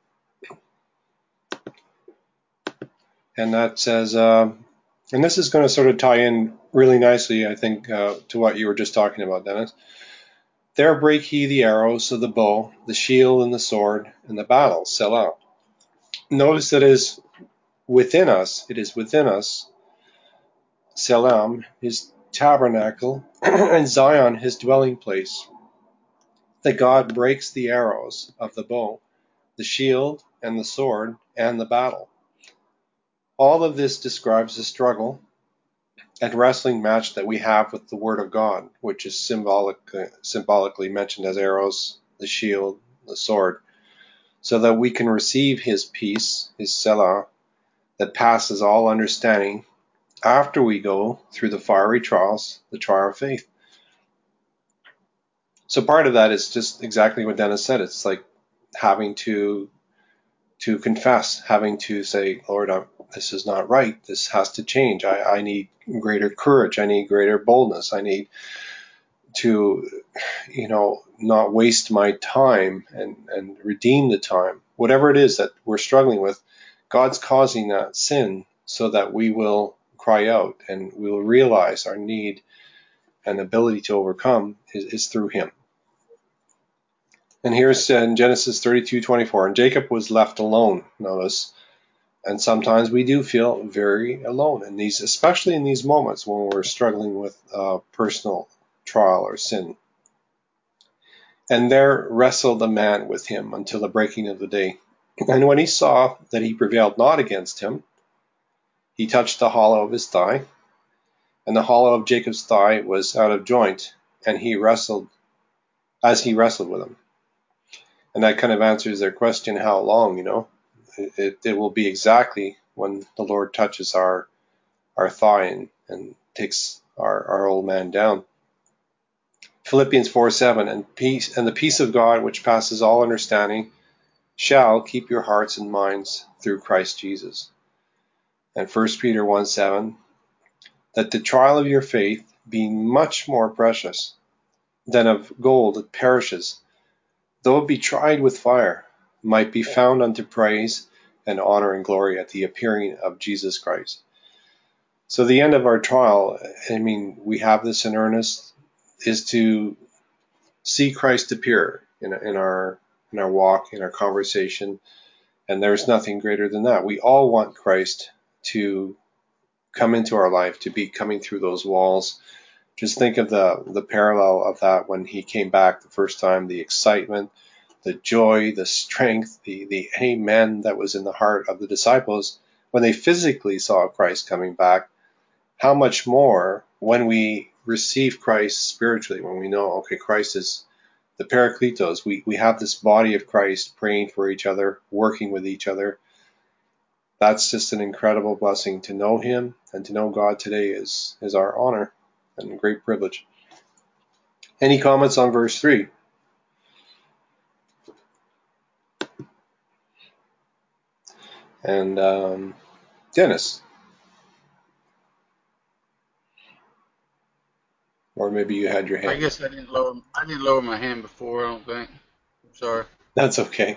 [SPEAKER 1] and that says, uh, and this is going to sort of tie in really nicely, I think, uh, to what you were just talking about, Dennis. There break he the arrows of the bow, the shield and the sword, and the battle sell out. Notice that it is within us, it is within us Salem his tabernacle, and Zion his dwelling place. That God breaks the arrows of the bow, the shield and the sword, and the battle. All of this describes the struggle and wrestling match that we have with the Word of God, which is symbolic, uh, symbolically mentioned as arrows, the shield, the sword, so that we can receive His peace, His Selah, that passes all understanding after we go through the fiery trials, the trial of faith. So part of that is just exactly what Dennis said. It's like having to to confess, having to say, Lord, I'm, this is not right. This has to change. I, I need greater courage. I need greater boldness. I need to, you know, not waste my time and, and redeem the time. Whatever it is that we're struggling with, God's causing that sin so that we will cry out and we will realize our need and ability to overcome is, is through Him. And here's in Genesis thirty-two twenty-four, and Jacob was left alone, notice. And sometimes we do feel very alone in these, especially in these moments when we're struggling with uh, personal trial or sin. And there wrestled a man with him until the breaking of the day. And when he saw that he prevailed not against him, he touched the hollow of his thigh, and the hollow of Jacob's thigh was out of joint, and he wrestled as he wrestled with him. And that kind of answers their question, how long, you know? It, it, it will be exactly when the Lord touches our our thigh and, and takes our, our old man down. Philippians four seven, and peace and the peace of God, which passes all understanding, shall keep your hearts and minds through Christ Jesus. And First Peter one seven, that the trial of your faith, being much more precious than of gold that perishes, though it be tried with fire, might be found unto praise and honor and glory at the appearing of Jesus Christ. So the end of our trial, I mean, we have this in earnest, is to see Christ appear in, in our in our walk, in our conversation, and there's nothing greater than that. We all want Christ to come into our life, to be coming through those walls. Just think of the the parallel of that when He came back the first time, the excitement, the joy, the strength, the, the amen that was in the heart of the disciples when they physically saw Christ coming back. How much more when we receive Christ spiritually, when we know, okay, Christ is the Parakletos. We, we have this body of Christ praying for each other, working with each other. That's just an incredible blessing. To know Him and to know God today is, is our honor and a great privilege. Any comments on verse three? And um, Dennis? Or maybe you had your hand.
[SPEAKER 4] I guess I didn't lower I didn't lower my hand before. I don't think. I'm sorry.
[SPEAKER 1] That's okay.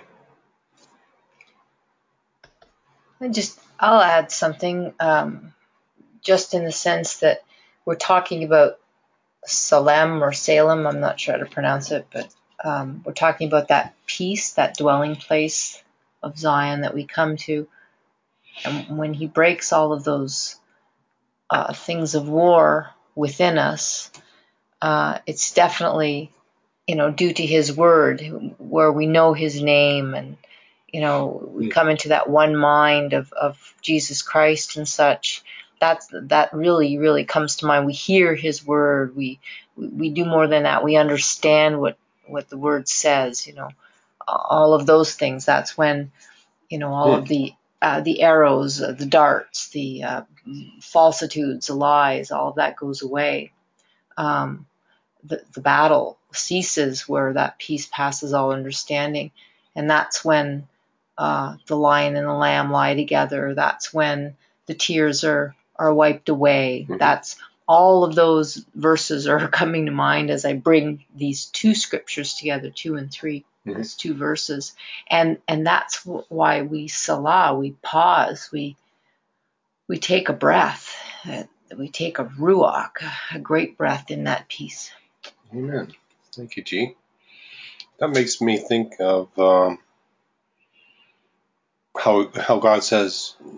[SPEAKER 5] I just, I'll add something, um, just in the sense that we're talking about Salem or Salem, I'm not sure how to pronounce it, but um, we're talking about that peace, that dwelling place of Zion that we come to. And when He breaks all of those uh, things of war within us, uh, it's definitely, you know, due to His word, where we know His name, and you know, we come into that one mind of, of Jesus Christ and such. That's, that really, really comes to mind. We hear His word. We, we, we do more than that. We understand what, what the word says, you know, all of those things. That's when, you know, all of the, uh, the arrows, uh, the darts, the uh, falsitudes, the lies, all of that goes away. Um, the, the battle ceases where that peace passes all understanding. And that's when uh, the lion and the lamb lie together. That's when the tears are, are wiped away. Mm-hmm. That's all of those verses are coming to mind as I bring these two scriptures together, two and three, mm-hmm. those two verses. And and that's why we salah, we pause, we we take a breath, we take a ruach, a great breath in that peace.
[SPEAKER 1] Amen. Thank you, G. That makes me think of um, how how God says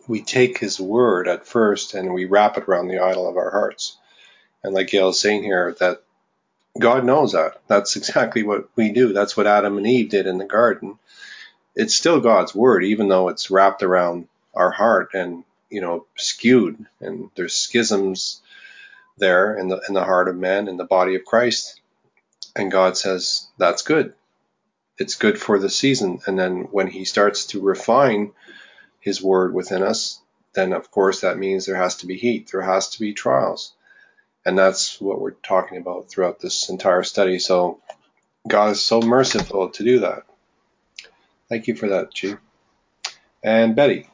[SPEAKER 1] we take his word at first and we wrap it around the idol of our hearts. And like Gail is saying here, that God knows that. That's exactly what we do. That's what Adam and Eve did in the garden. It's still God's word, even though it's wrapped around our heart and, you know, skewed. And there's schisms there in the in the heart of man, in the body of Christ. And God says, that's good. It's good for the season. And then when he starts to refine his word within us, then of course that means there has to be heat. There has to be trials. And that's what we're talking about throughout this entire study. So God is so merciful to do that. Thank you for that, G. And Betty.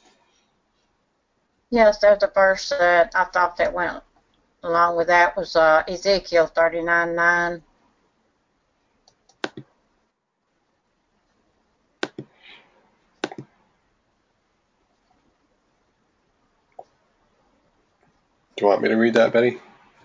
[SPEAKER 2] Yes, there's a verse that I thought that went along with that was uh, Ezekiel thirty-nine nine.
[SPEAKER 1] Do you want me to read that, Betty?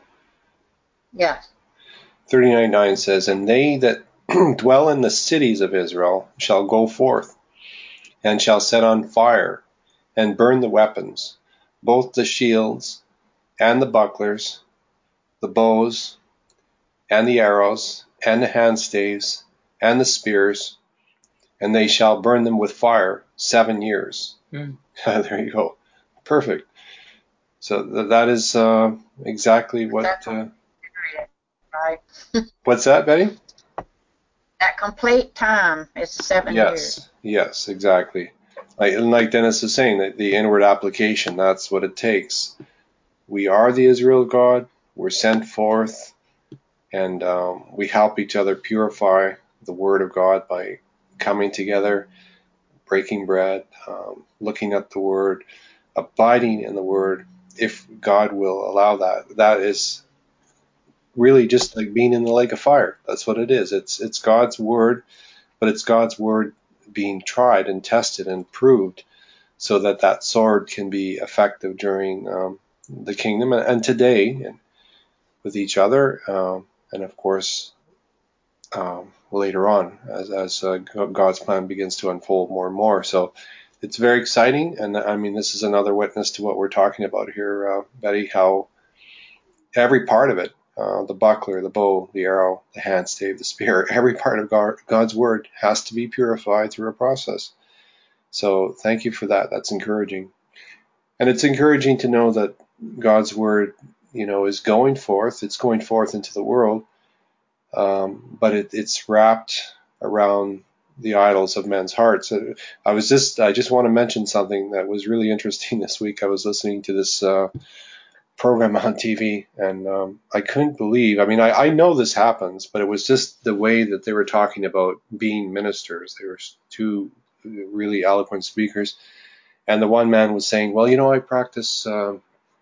[SPEAKER 2] Yes.
[SPEAKER 1] thirty-nine nine says, and they that dwell in the cities of Israel shall go forth, and shall set on fire, and burn the weapons, both the shields, and the bucklers, the bows, and the arrows, and the handstaves, and the spears, and they shall burn them with fire seven years. Mm. There you go. Perfect. So th- that is uh, exactly what... Uh,
[SPEAKER 2] right.
[SPEAKER 1] What's that, Betty?
[SPEAKER 2] That complete time is seven
[SPEAKER 1] yes,
[SPEAKER 2] years.
[SPEAKER 1] Yes, exactly. Like, like Dennis is saying, that the inward application, that's what it takes. We are the Israel of God. We're sent forth, and um, we help each other purify the Word of God by coming together, breaking bread, um, looking at the Word, abiding in the Word, if God will allow that. That is really just like being in the lake of fire. That's what it is. It's it's God's Word, but it's God's Word being tried and tested and proved so that that sword can be effective during um, the kingdom and, and today and with each other, um, and of course um, later on as, as uh, God's plan begins to unfold more and more. So it's very exciting, and I mean this is another witness to what we're talking about here, uh, Betty, how every part of it, uh, the buckler, the bow, the arrow, the handstave, the spear, every part of God, God's word has to be purified through a process. So thank you for that. That's encouraging. And it's encouraging to know that God's word, you know, is going forth. It's going forth into the world, um, but it, it's wrapped around the idols of men's hearts. I was just, I just want to mention something that was really interesting this week. I was listening to this uh, program on T V, and um, I couldn't believe, I mean, I, I know this happens, but it was just the way that they were talking about being ministers. They were two really eloquent speakers. And the one man was saying, well, you know, I practice uh,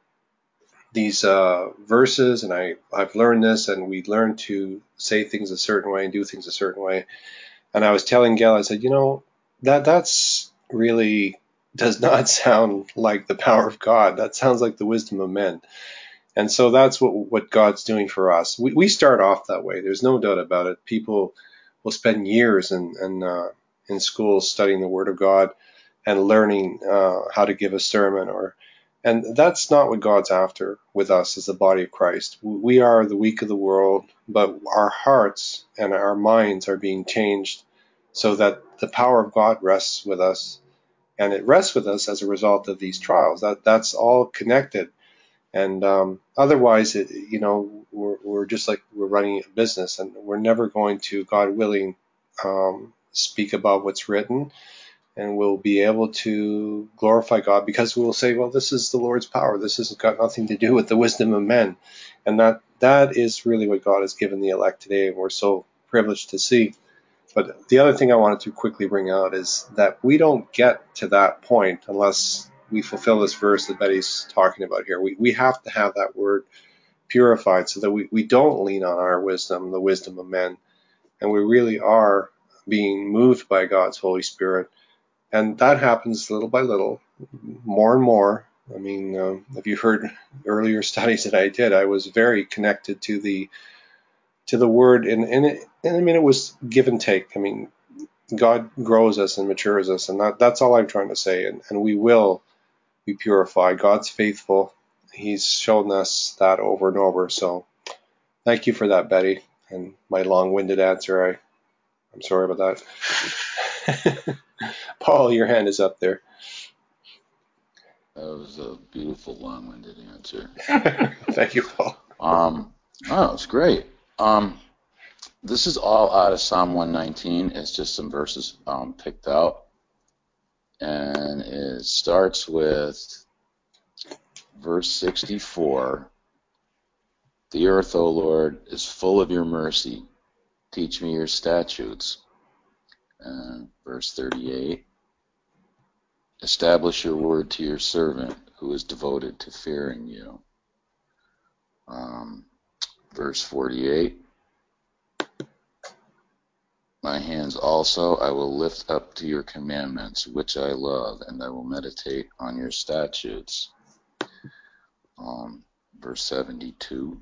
[SPEAKER 1] these uh, verses, and I, I've learned this, and we learn to say things a certain way and do things a certain way. And I was telling Gail, I said, you know, that that's really does not sound like the power of God. That sounds like the wisdom of men. And so that's what what God's doing for us. We, we start off that way. There's no doubt about it. People will spend years in, in, uh, in school studying the Word of God and learning uh, how to give a sermon, or, and that's not what God's after with us as the body of Christ. We are the weak of the world, but our hearts and our minds are being changed so that the power of God rests with us, and it rests with us as a result of these trials. That that's all connected, and um, otherwise, it, you know, we're, we're just like we're running a business, and we're never going to, God willing, um, speak about what's written. And we'll be able to glorify God because we'll say, well, this is the Lord's power. This has got nothing to do with the wisdom of men. And that that is really what God has given the elect today, and we're so privileged to see. But the other thing I wanted to quickly bring out is that we don't get to that point unless we fulfill this verse that Betty's talking about here. We, we have to have that word purified so that we, we don't lean on our wisdom, the wisdom of men, and we really are being moved by God's Holy Spirit. And that happens little by little, more and more. I mean, uh, if you heard earlier studies that I did, I was very connected to the to the word, and and, it, and I mean, it was give and take. I mean, God grows us and matures us, and that, that's all I'm trying to say. And, and we will be purified. God's faithful. He's shown us that over and over. So thank you for that, Betty. And my long-winded answer, I, I'm sorry about that. Paul, your hand is up there.
[SPEAKER 3] That was a beautiful long-winded answer.
[SPEAKER 1] Thank you, Paul.
[SPEAKER 3] Um, oh, it's great. Um, this is all out of Psalm one nineteen. It's just some verses um, picked out. And it starts with verse sixty-four. The earth, O Lord, is full of your mercy. Teach me your statutes. And verse thirty-eight. Establish your word to your servant who is devoted to fearing you. Um, verse forty-eight. My hands also I will lift up to your commandments, which I love, and I will meditate on your statutes. Um, verse seventy-two.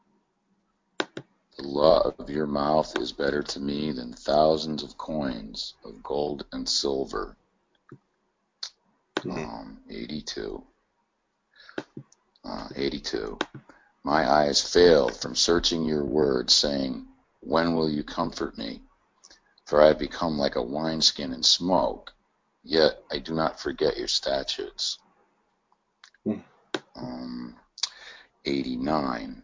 [SPEAKER 3] The law of your mouth is better to me than thousands of coins of gold and silver.
[SPEAKER 1] Mm-hmm.
[SPEAKER 3] Um, eighty-two. Uh, eighty-two. My eyes failed from searching your word, saying, when will you comfort me? For I have become like a wineskin in smoke, yet I do not forget your statutes.
[SPEAKER 1] Mm.
[SPEAKER 3] Um, eighty-nine.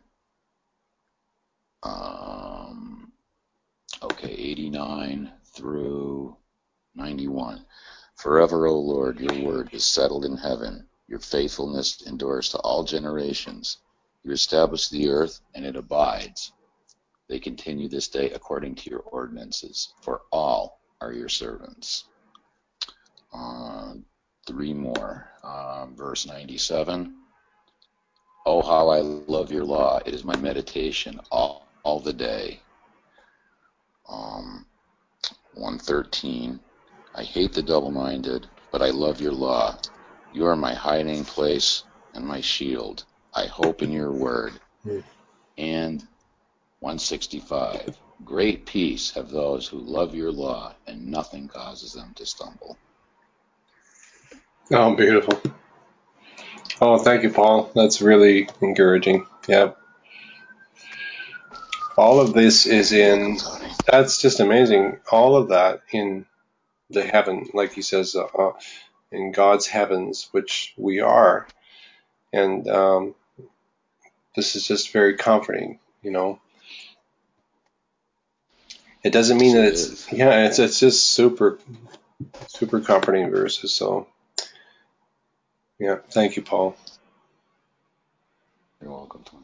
[SPEAKER 3] Um, okay, eighty-nine through ninety-one. Forever, O Lord, your word is settled in heaven. Your faithfulness endures to all generations. You establish the earth, and it abides. They continue this day according to your ordinances, for all are your servants. Uh, three more. Um, verse ninety-seven. Oh, how I love your law. It is my meditation all, all the day. Um, one thirteen. I hate the double-minded, but I love your law. You are my hiding place and my shield. I hope in your word.
[SPEAKER 1] Mm.
[SPEAKER 3] And one sixty-five. Great peace have those who love your law, and nothing causes them to stumble.
[SPEAKER 1] Oh, beautiful. Oh, thank you, Paul. That's really encouraging. Yeah. All of this is in, that's just amazing. All of that in the heaven, like he says, uh, in God's heavens, which we are. And um, this is just very comforting, you know. It doesn't mean that it's, yeah, it's it's just super, super comforting verses. So, yeah, thank you, Paul.
[SPEAKER 3] You're welcome, Tony.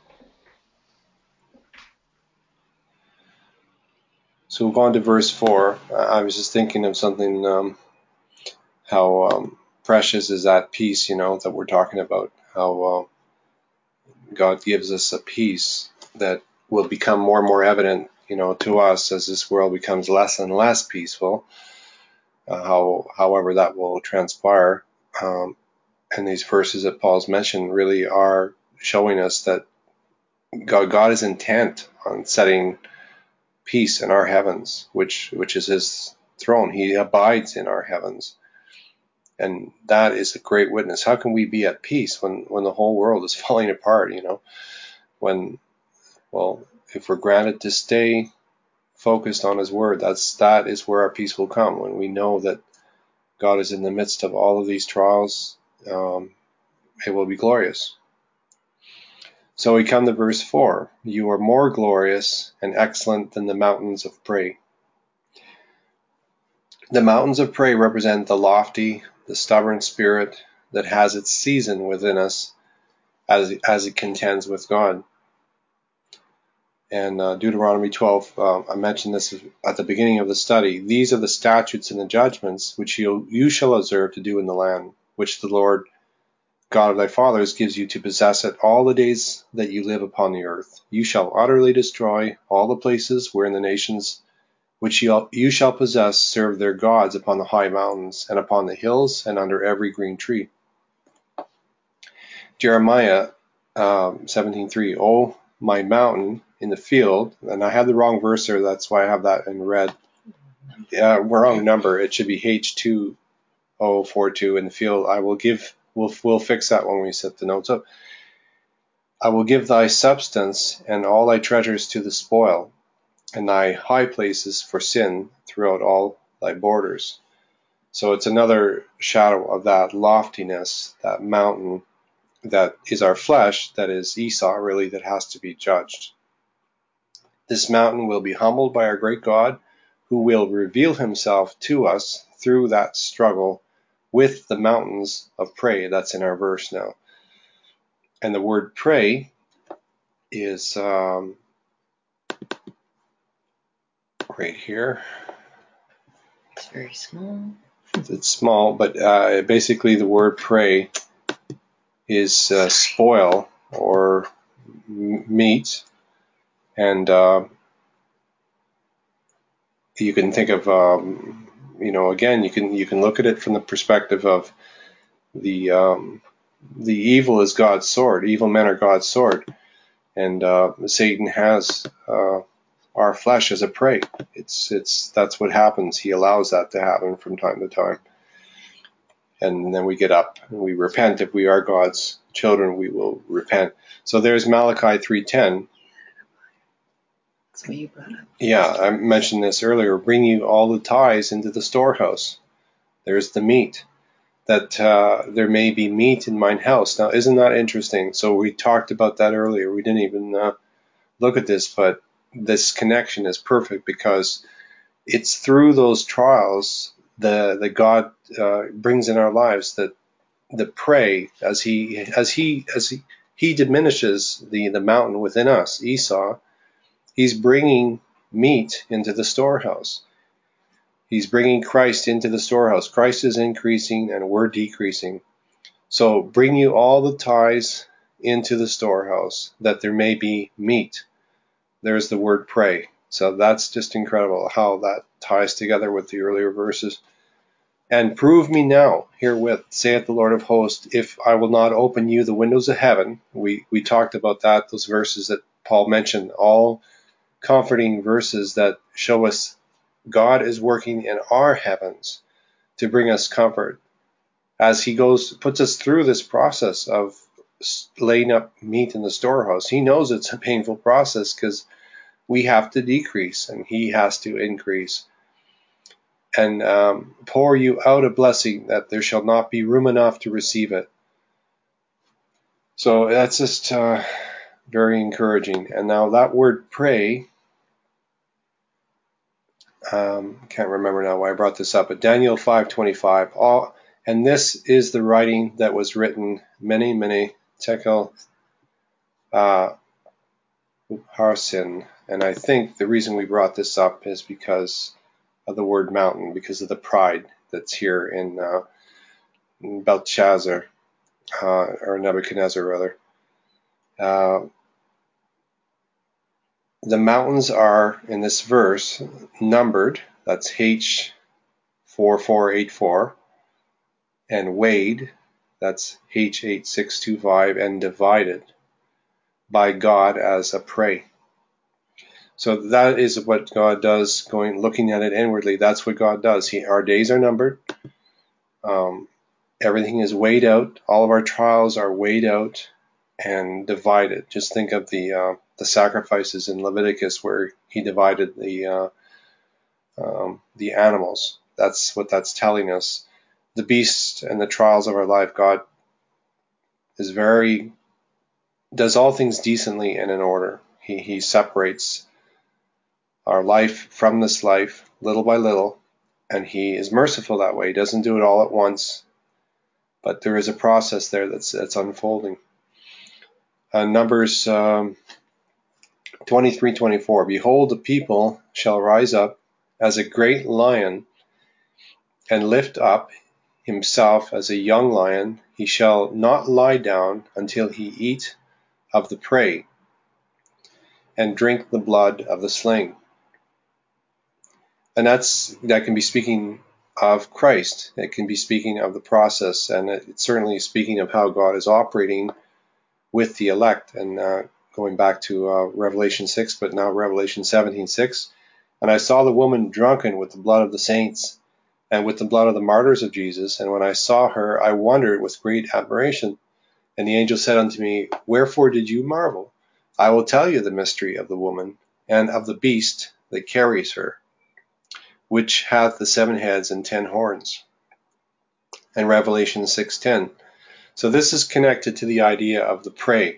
[SPEAKER 1] So move on to verse four. I was just thinking of something, um, how um, precious is that peace, you know, that we're talking about. How uh, God gives us a peace that will become more and more evident, you know, to us as this world becomes less and less peaceful. Uh, how, however, that will transpire. Um, and these verses that Paul's mentioned really are showing us that God, God is intent on setting peace in our heavens, which which is His throne. He abides in our heavens, and that is a great witness. How can we be at peace when when the whole world is falling apart? You know, when well, if we're granted to stay focused on His word, that's that is where our peace will come. When we know that God is in the midst of all of these trials, um, it will be glorious. So we come to verse four. You are more glorious and excellent than the mountains of prey. The mountains of prey represent the lofty, the stubborn spirit that has its season within us as, as it contends with God. And uh, Deuteronomy twelve, uh, I mentioned this at the beginning of the study. These are the statutes and the judgments which you, you shall observe to do in the land, which the Lord God of thy fathers gives you to possess it all the days that you live upon the earth. You shall utterly destroy all the places wherein the nations which you, you shall possess serve their gods upon the high mountains, and upon the hills, and under every green tree. Jeremiah um, seventeen three. Oh, my mountain in the field, and I had the wrong verse there, that's why I have that in red. Yeah, wrong number. It should be H two oh four two. In the field, I will give we'll we'll fix that when we set the notes up. I will give thy substance and all thy treasures to the spoil, and thy high places for sin throughout all thy borders. So it's another shadow of that loftiness, that mountain that is our flesh, that is Esau really, that has to be judged. This mountain will be humbled by our great God, who will reveal himself to us through that struggle with the mountains of prey. That's in our verse now. And the word prey is um, right here.
[SPEAKER 5] It's very small.
[SPEAKER 1] It's small, but uh, basically the word prey is uh, spoil or m- meat. And uh, you can think of, um, you know, again, you can you can look at it from the perspective of the um, the evil is God's sword. Evil men are God's sword, and uh, Satan has uh, our flesh as a prey. It's it's that's what happens. He allows that to happen from time to time, and then we get up and we repent. If we are God's children, we will repent. So there's Malachi three ten.
[SPEAKER 5] That's what you brought up.
[SPEAKER 1] Yeah, I mentioned this earlier. Bring you all the tithes into the storehouse. There's the meat. That uh, there may be meat in mine house. Now, isn't that interesting? So we talked about that earlier. We didn't even uh, look at this, but this connection is perfect because it's through those trials the that God uh, brings in our lives that the prey, as he as he as he, he diminishes the the mountain within us, Esau. He's bringing meat into the storehouse. He's bringing Christ into the storehouse. Christ is increasing and we're decreasing. So bring you all the tithes into the storehouse, that there may be meat. There's the word pray. So that's just incredible how that ties together with the earlier verses. And prove me now herewith, saith the Lord of hosts, if I will not open you the windows of heaven. We we talked about that, those verses that Paul mentioned, all comforting verses that show us God is working in our heavens to bring us comfort as he goes, puts us through this process of laying up meat in the storehouse. He knows it's a painful process because we have to decrease and he has to increase, and um, pour you out a blessing that there shall not be room enough to receive it. So that's just uh, very encouraging. And now that word pray, um, can't remember now why I brought this up, but Daniel five twenty-five, all, and this is the writing that was written many, many tekel uh, harsin. And I think the reason we brought this up is because of the word mountain, because of the pride that's here in, uh, in Belshazzar, uh, or Nebuchadnezzar rather. Uh, the mountains are, in this verse, numbered. That's H four four eight four. And weighed, that's H eight six two five, and divided by God as a prey. So that is what God does, going looking at it inwardly. That's what God does. He, our days are numbered. Um, everything is weighed out. All of our trials are weighed out and divided. Just think of the uh, the sacrifices in Leviticus where he divided the uh, um, the animals. That's what that's telling us. The beasts and the trials of our life, God is very does all things decently and in order. He he separates our life from this life little by little, and he is merciful that way. He doesn't do it all at once, but there is a process there that's that's unfolding. Uh, Numbers um, twenty-three twenty-four. Behold, the people shall rise up as a great lion, and lift up himself as a young lion. He shall not lie down until he eat of the prey, and drink the blood of the slain. And that's that can be speaking of Christ. It can be speaking of the process, and it's certainly speaking of how God is operating with the elect. And uh, going back to uh, Revelation six, but now Revelation seventeen six. And I saw the woman drunken with the blood of the saints and with the blood of the martyrs of Jesus. And when I saw her, I wondered with great admiration. And the angel said unto me, Wherefore did you marvel? I will tell you the mystery of the woman, and of the beast that carries her, which hath the seven heads and ten horns. And Revelation six ten. So this is connected to the idea of the prey.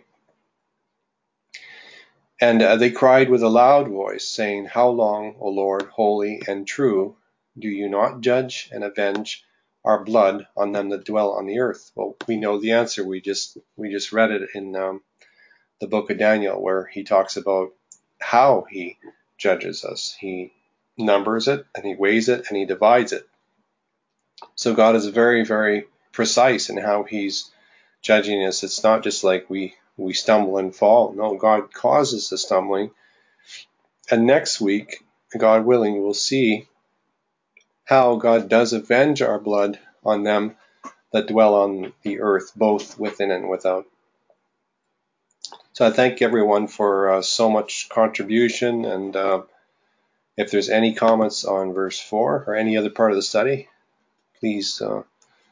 [SPEAKER 1] And uh, they cried with a loud voice, saying, How long, O Lord, holy and true, do you not judge and avenge our blood on them that dwell on the earth? Well, we know the answer. We just we just read it in um, the book of Daniel, where he talks about how he judges us. He numbers it, and he weighs it, and he divides it. So God is very, very precise in how he's judging us. It's not just like we we stumble and fall. No, God causes the stumbling. And next week, God willing, we'll see how God does avenge our blood on them that dwell on the earth, both within and without. So I thank everyone for uh, so much contribution. And uh, if there's any comments on verse four or any other part of the study, please uh,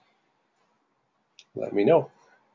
[SPEAKER 1] let me know.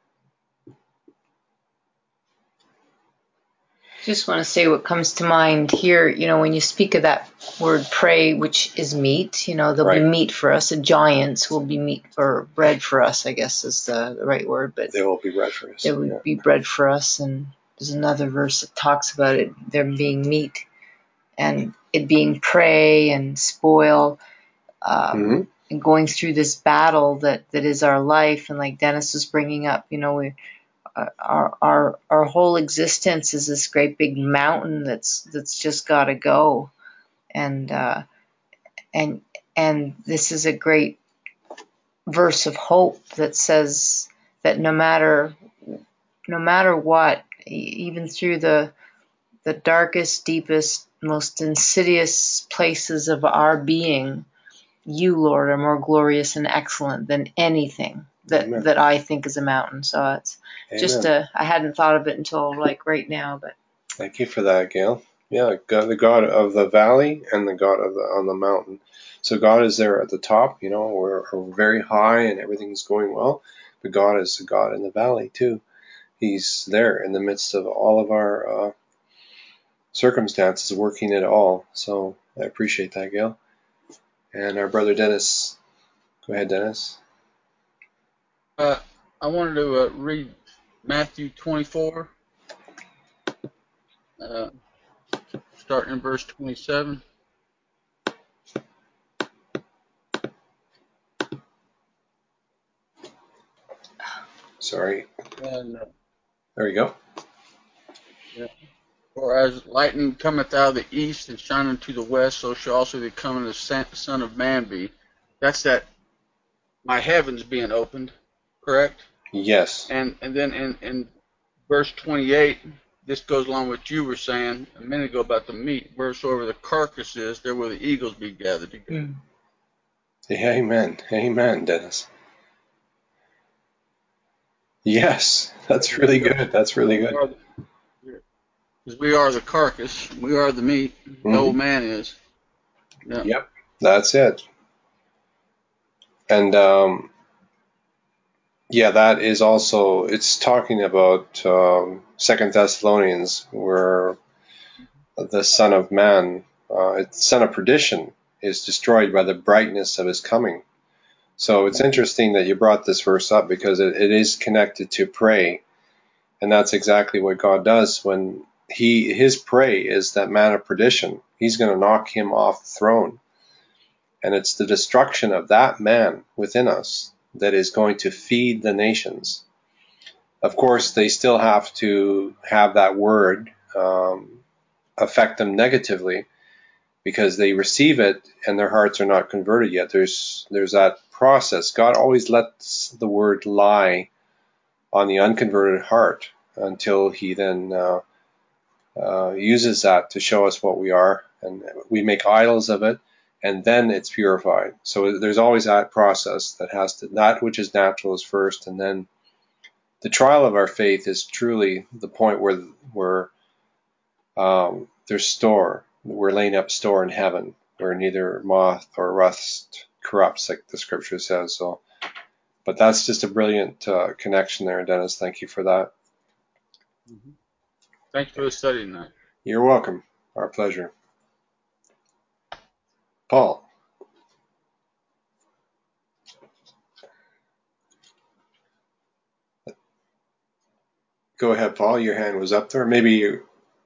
[SPEAKER 5] Just want to say what comes to mind here, you know, when you speak of that word pray, which is meat, you know, there'll
[SPEAKER 1] Right.
[SPEAKER 5] be meat for us. The giants will be meat or bread for us, I guess is the, the right word. But
[SPEAKER 1] There will be bread for us.
[SPEAKER 5] there would
[SPEAKER 1] Yeah.
[SPEAKER 5] be bread for us. And there's another verse that talks about it, there being meat and it being prey and spoil, um,
[SPEAKER 1] Mm-hmm.
[SPEAKER 5] and going through this battle that, that is our life. And like Dennis was bringing up, you know, we Our, our our whole existence is this great big mountain that's that's just got to go, and uh, and and this is a great verse of hope that says that no matter no matter what, even through the the darkest, deepest, most insidious places of our being, you, Lord, are more glorious and excellent than anything that
[SPEAKER 1] Amen.
[SPEAKER 5] that I think is a mountain. So it's
[SPEAKER 1] Amen.
[SPEAKER 5] just a, I hadn't thought of it until like right now, but
[SPEAKER 1] Thank you for that, Gail. Yeah, God, the God of the valley and the God of the on the mountain. So God is there at the top, you know, we're, we're very high and everything's going well, but God is God in the valley too. He's there in the midst of all of our uh, circumstances, working it all. So I appreciate that, Gail. And our brother Dennis. Go ahead, Dennis.
[SPEAKER 4] Uh, I wanted to uh, read Matthew twenty-four, uh, starting in verse twenty-seven.
[SPEAKER 1] Sorry.
[SPEAKER 4] And uh,
[SPEAKER 1] There you go.
[SPEAKER 4] yeah. For as lightning cometh out of the east and shineth to the west, so shall also the coming of the Son of Man be. That's that my heavens being opened, correct?
[SPEAKER 1] Yes.
[SPEAKER 4] And and then in, in verse twenty-eight, this goes along with what you were saying a minute ago about the meat. Wheresoever the carcass is, there will the eagles be gathered together.
[SPEAKER 5] mm.
[SPEAKER 1] Amen. Amen, Dennis. Yes, that's really good. That's really good.
[SPEAKER 4] Because we are the carcass, we are the meat.
[SPEAKER 1] Mm-hmm.
[SPEAKER 4] The old man is. Yeah.
[SPEAKER 1] Yep, that's it. And um, yeah, that is also, it's talking about um, Second Thessalonians, where the Son of Man, uh, Son of Perdition, is destroyed by the brightness of his coming. So it's interesting that you brought this verse up because it, it is connected to prey, and that's exactly what God does when he his prey is that man of perdition. He's going to knock him off the throne, and it's the destruction of that man within us that is going to feed the nations. Of course, they still have to have that word um, affect them negatively because they receive it and their hearts are not converted yet. There's there's that process. God always lets the word lie on the unconverted heart until he then uh, uh, uses that to show us what we are, and we make idols of it, and then it's purified. So there's always that process that has to, that which is natural is first, and then the trial of our faith is truly the point where where um, there's store. We're laying up store in heaven, where neither moth or rust corrupts, like the scripture says. So, but that's just a brilliant uh, connection there, Dennis. Thank you for that.
[SPEAKER 4] Mm-hmm. Thanks for the study tonight.
[SPEAKER 1] You're welcome. Our pleasure. Paul. Go ahead, Paul. Your hand was up there. Maybe you.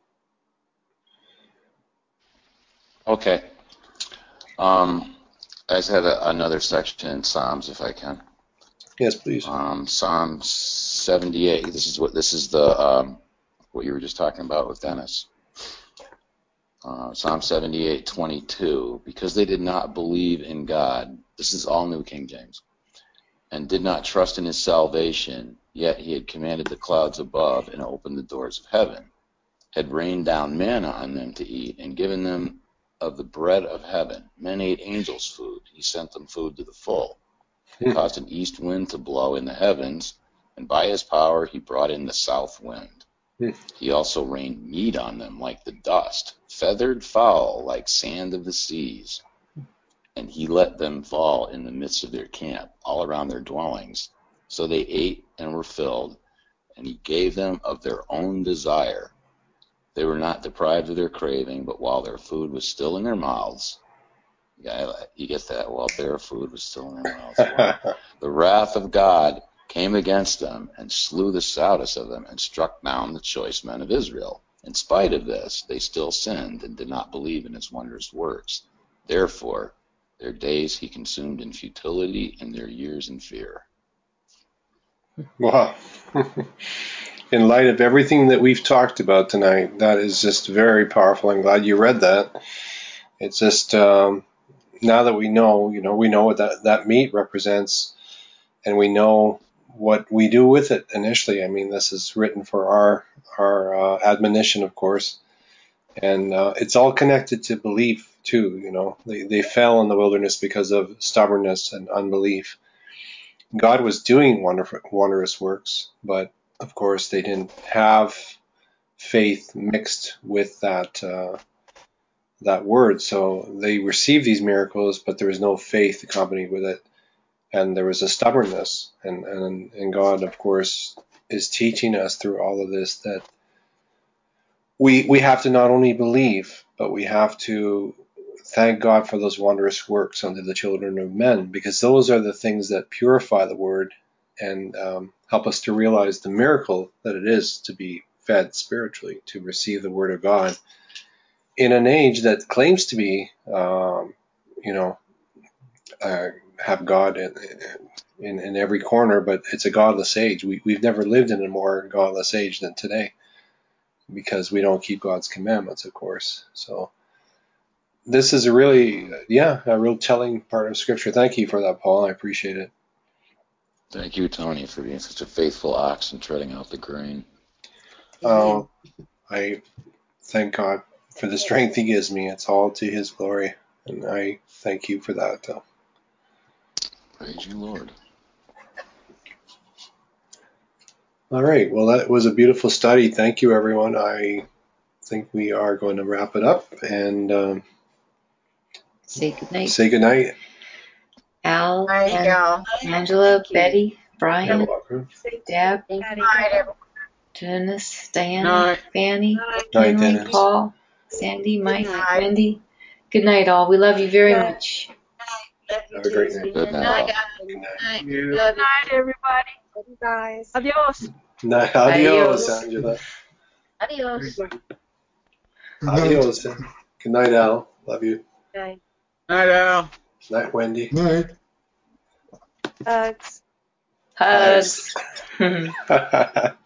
[SPEAKER 3] Okay. Um, I just had a, another section in Psalms, if I can.
[SPEAKER 1] Yes, please.
[SPEAKER 3] Um, Psalm seventy-eight. This is what this is the um, what you were just talking about with Dennis. Uh, Psalm seventy-eight, twenty-two. Because they did not believe in God. This is all New King James. And did not trust in his salvation, yet he had commanded the clouds above and opened the doors of heaven, had rained down manna on them to eat, and given them of the bread of heaven. Men ate angels' food. He sent them food to the full. He caused an east wind to blow in the heavens, and by his power he brought in the south wind. He also rained meat on them like the dust, feathered fowl like sand of the seas. And he let them fall in the midst of their camp, all around their dwellings. So they ate and were filled, and he gave them of their own desire. They were not deprived of their craving, but while their food was still in their mouths, yeah, you get that, while their food was still in their mouths. Wow. The wrath of God came against them and slew the stoutest of them and struck down the choice men of Israel. In spite of this, they still sinned and did not believe in his wondrous works. Therefore, their days he consumed in futility and their years in fear.
[SPEAKER 1] Wow. In light of everything that we've talked about tonight, that is just very powerful. I'm glad you read that. It's just, um, now that we know, you know, we know what that, that meat represents, and we know what we do with it initially. I mean, this is written for our, our uh, admonition, of course. And uh, it's all connected to belief, too. You know, they, they fell in the wilderness because of stubbornness and unbelief. God was doing wonderful, wondrous works, but of course they didn't have faith mixed with that uh, that word. So they received these miracles, but there was no faith accompanied with it, and there was a stubbornness. And and and God, of course, is teaching us through all of this that we we have to not only believe, but we have to thank God for those wondrous works unto the children of men, because those are the things that purify the word and um, help us to realize the miracle that it is to be fed spiritually, to receive the word of God in an age that claims to be, um, you know, uh, have God in, in, in every corner, but it's a godless age. We, we've never lived in a more godless age than today, because we don't keep God's commandments, of course. So this is a really, yeah, a real telling part of Scripture. Thank you for that, Paul. I appreciate it.
[SPEAKER 3] Thank you, Tony, for being such a faithful ox and treading out the grain.
[SPEAKER 1] Uh, I thank God for the strength he gives me. It's all to his glory, and I thank you for that. Uh,
[SPEAKER 3] Praise you, Lord.
[SPEAKER 1] all right, well, that was a beautiful study. Thank you, everyone. I think we are going to wrap it up and um,
[SPEAKER 5] Say goodnight.
[SPEAKER 1] say goodnight.
[SPEAKER 5] Al
[SPEAKER 2] Thank
[SPEAKER 5] and
[SPEAKER 2] y'all.
[SPEAKER 5] Angela, Betty, Brian,
[SPEAKER 1] You're welcome.
[SPEAKER 5] Deb,
[SPEAKER 2] Good night, everyone.
[SPEAKER 5] Dennis, Diana,
[SPEAKER 4] Night.
[SPEAKER 5] Fanny,
[SPEAKER 1] Night,
[SPEAKER 5] Henry,
[SPEAKER 1] Dennis.
[SPEAKER 5] Paul, Sandy, Mike,
[SPEAKER 2] night.
[SPEAKER 5] Wendy. Good night, all. We love you very much.
[SPEAKER 1] Have a great night.
[SPEAKER 3] Good night, all.
[SPEAKER 1] Good night.
[SPEAKER 2] Night.
[SPEAKER 4] You.
[SPEAKER 2] Love you.
[SPEAKER 6] night, everybody.
[SPEAKER 2] Love you guys.
[SPEAKER 6] Adios.
[SPEAKER 1] Night. Adios,
[SPEAKER 5] Adios.
[SPEAKER 1] Angela.
[SPEAKER 2] Adios.
[SPEAKER 1] Adios. Good night, Al. Love you.
[SPEAKER 2] Okay.
[SPEAKER 4] Night, Al.
[SPEAKER 1] Night, Wendy.
[SPEAKER 7] Night.
[SPEAKER 6] Hugs.
[SPEAKER 5] Hugs.
[SPEAKER 1] Hugs.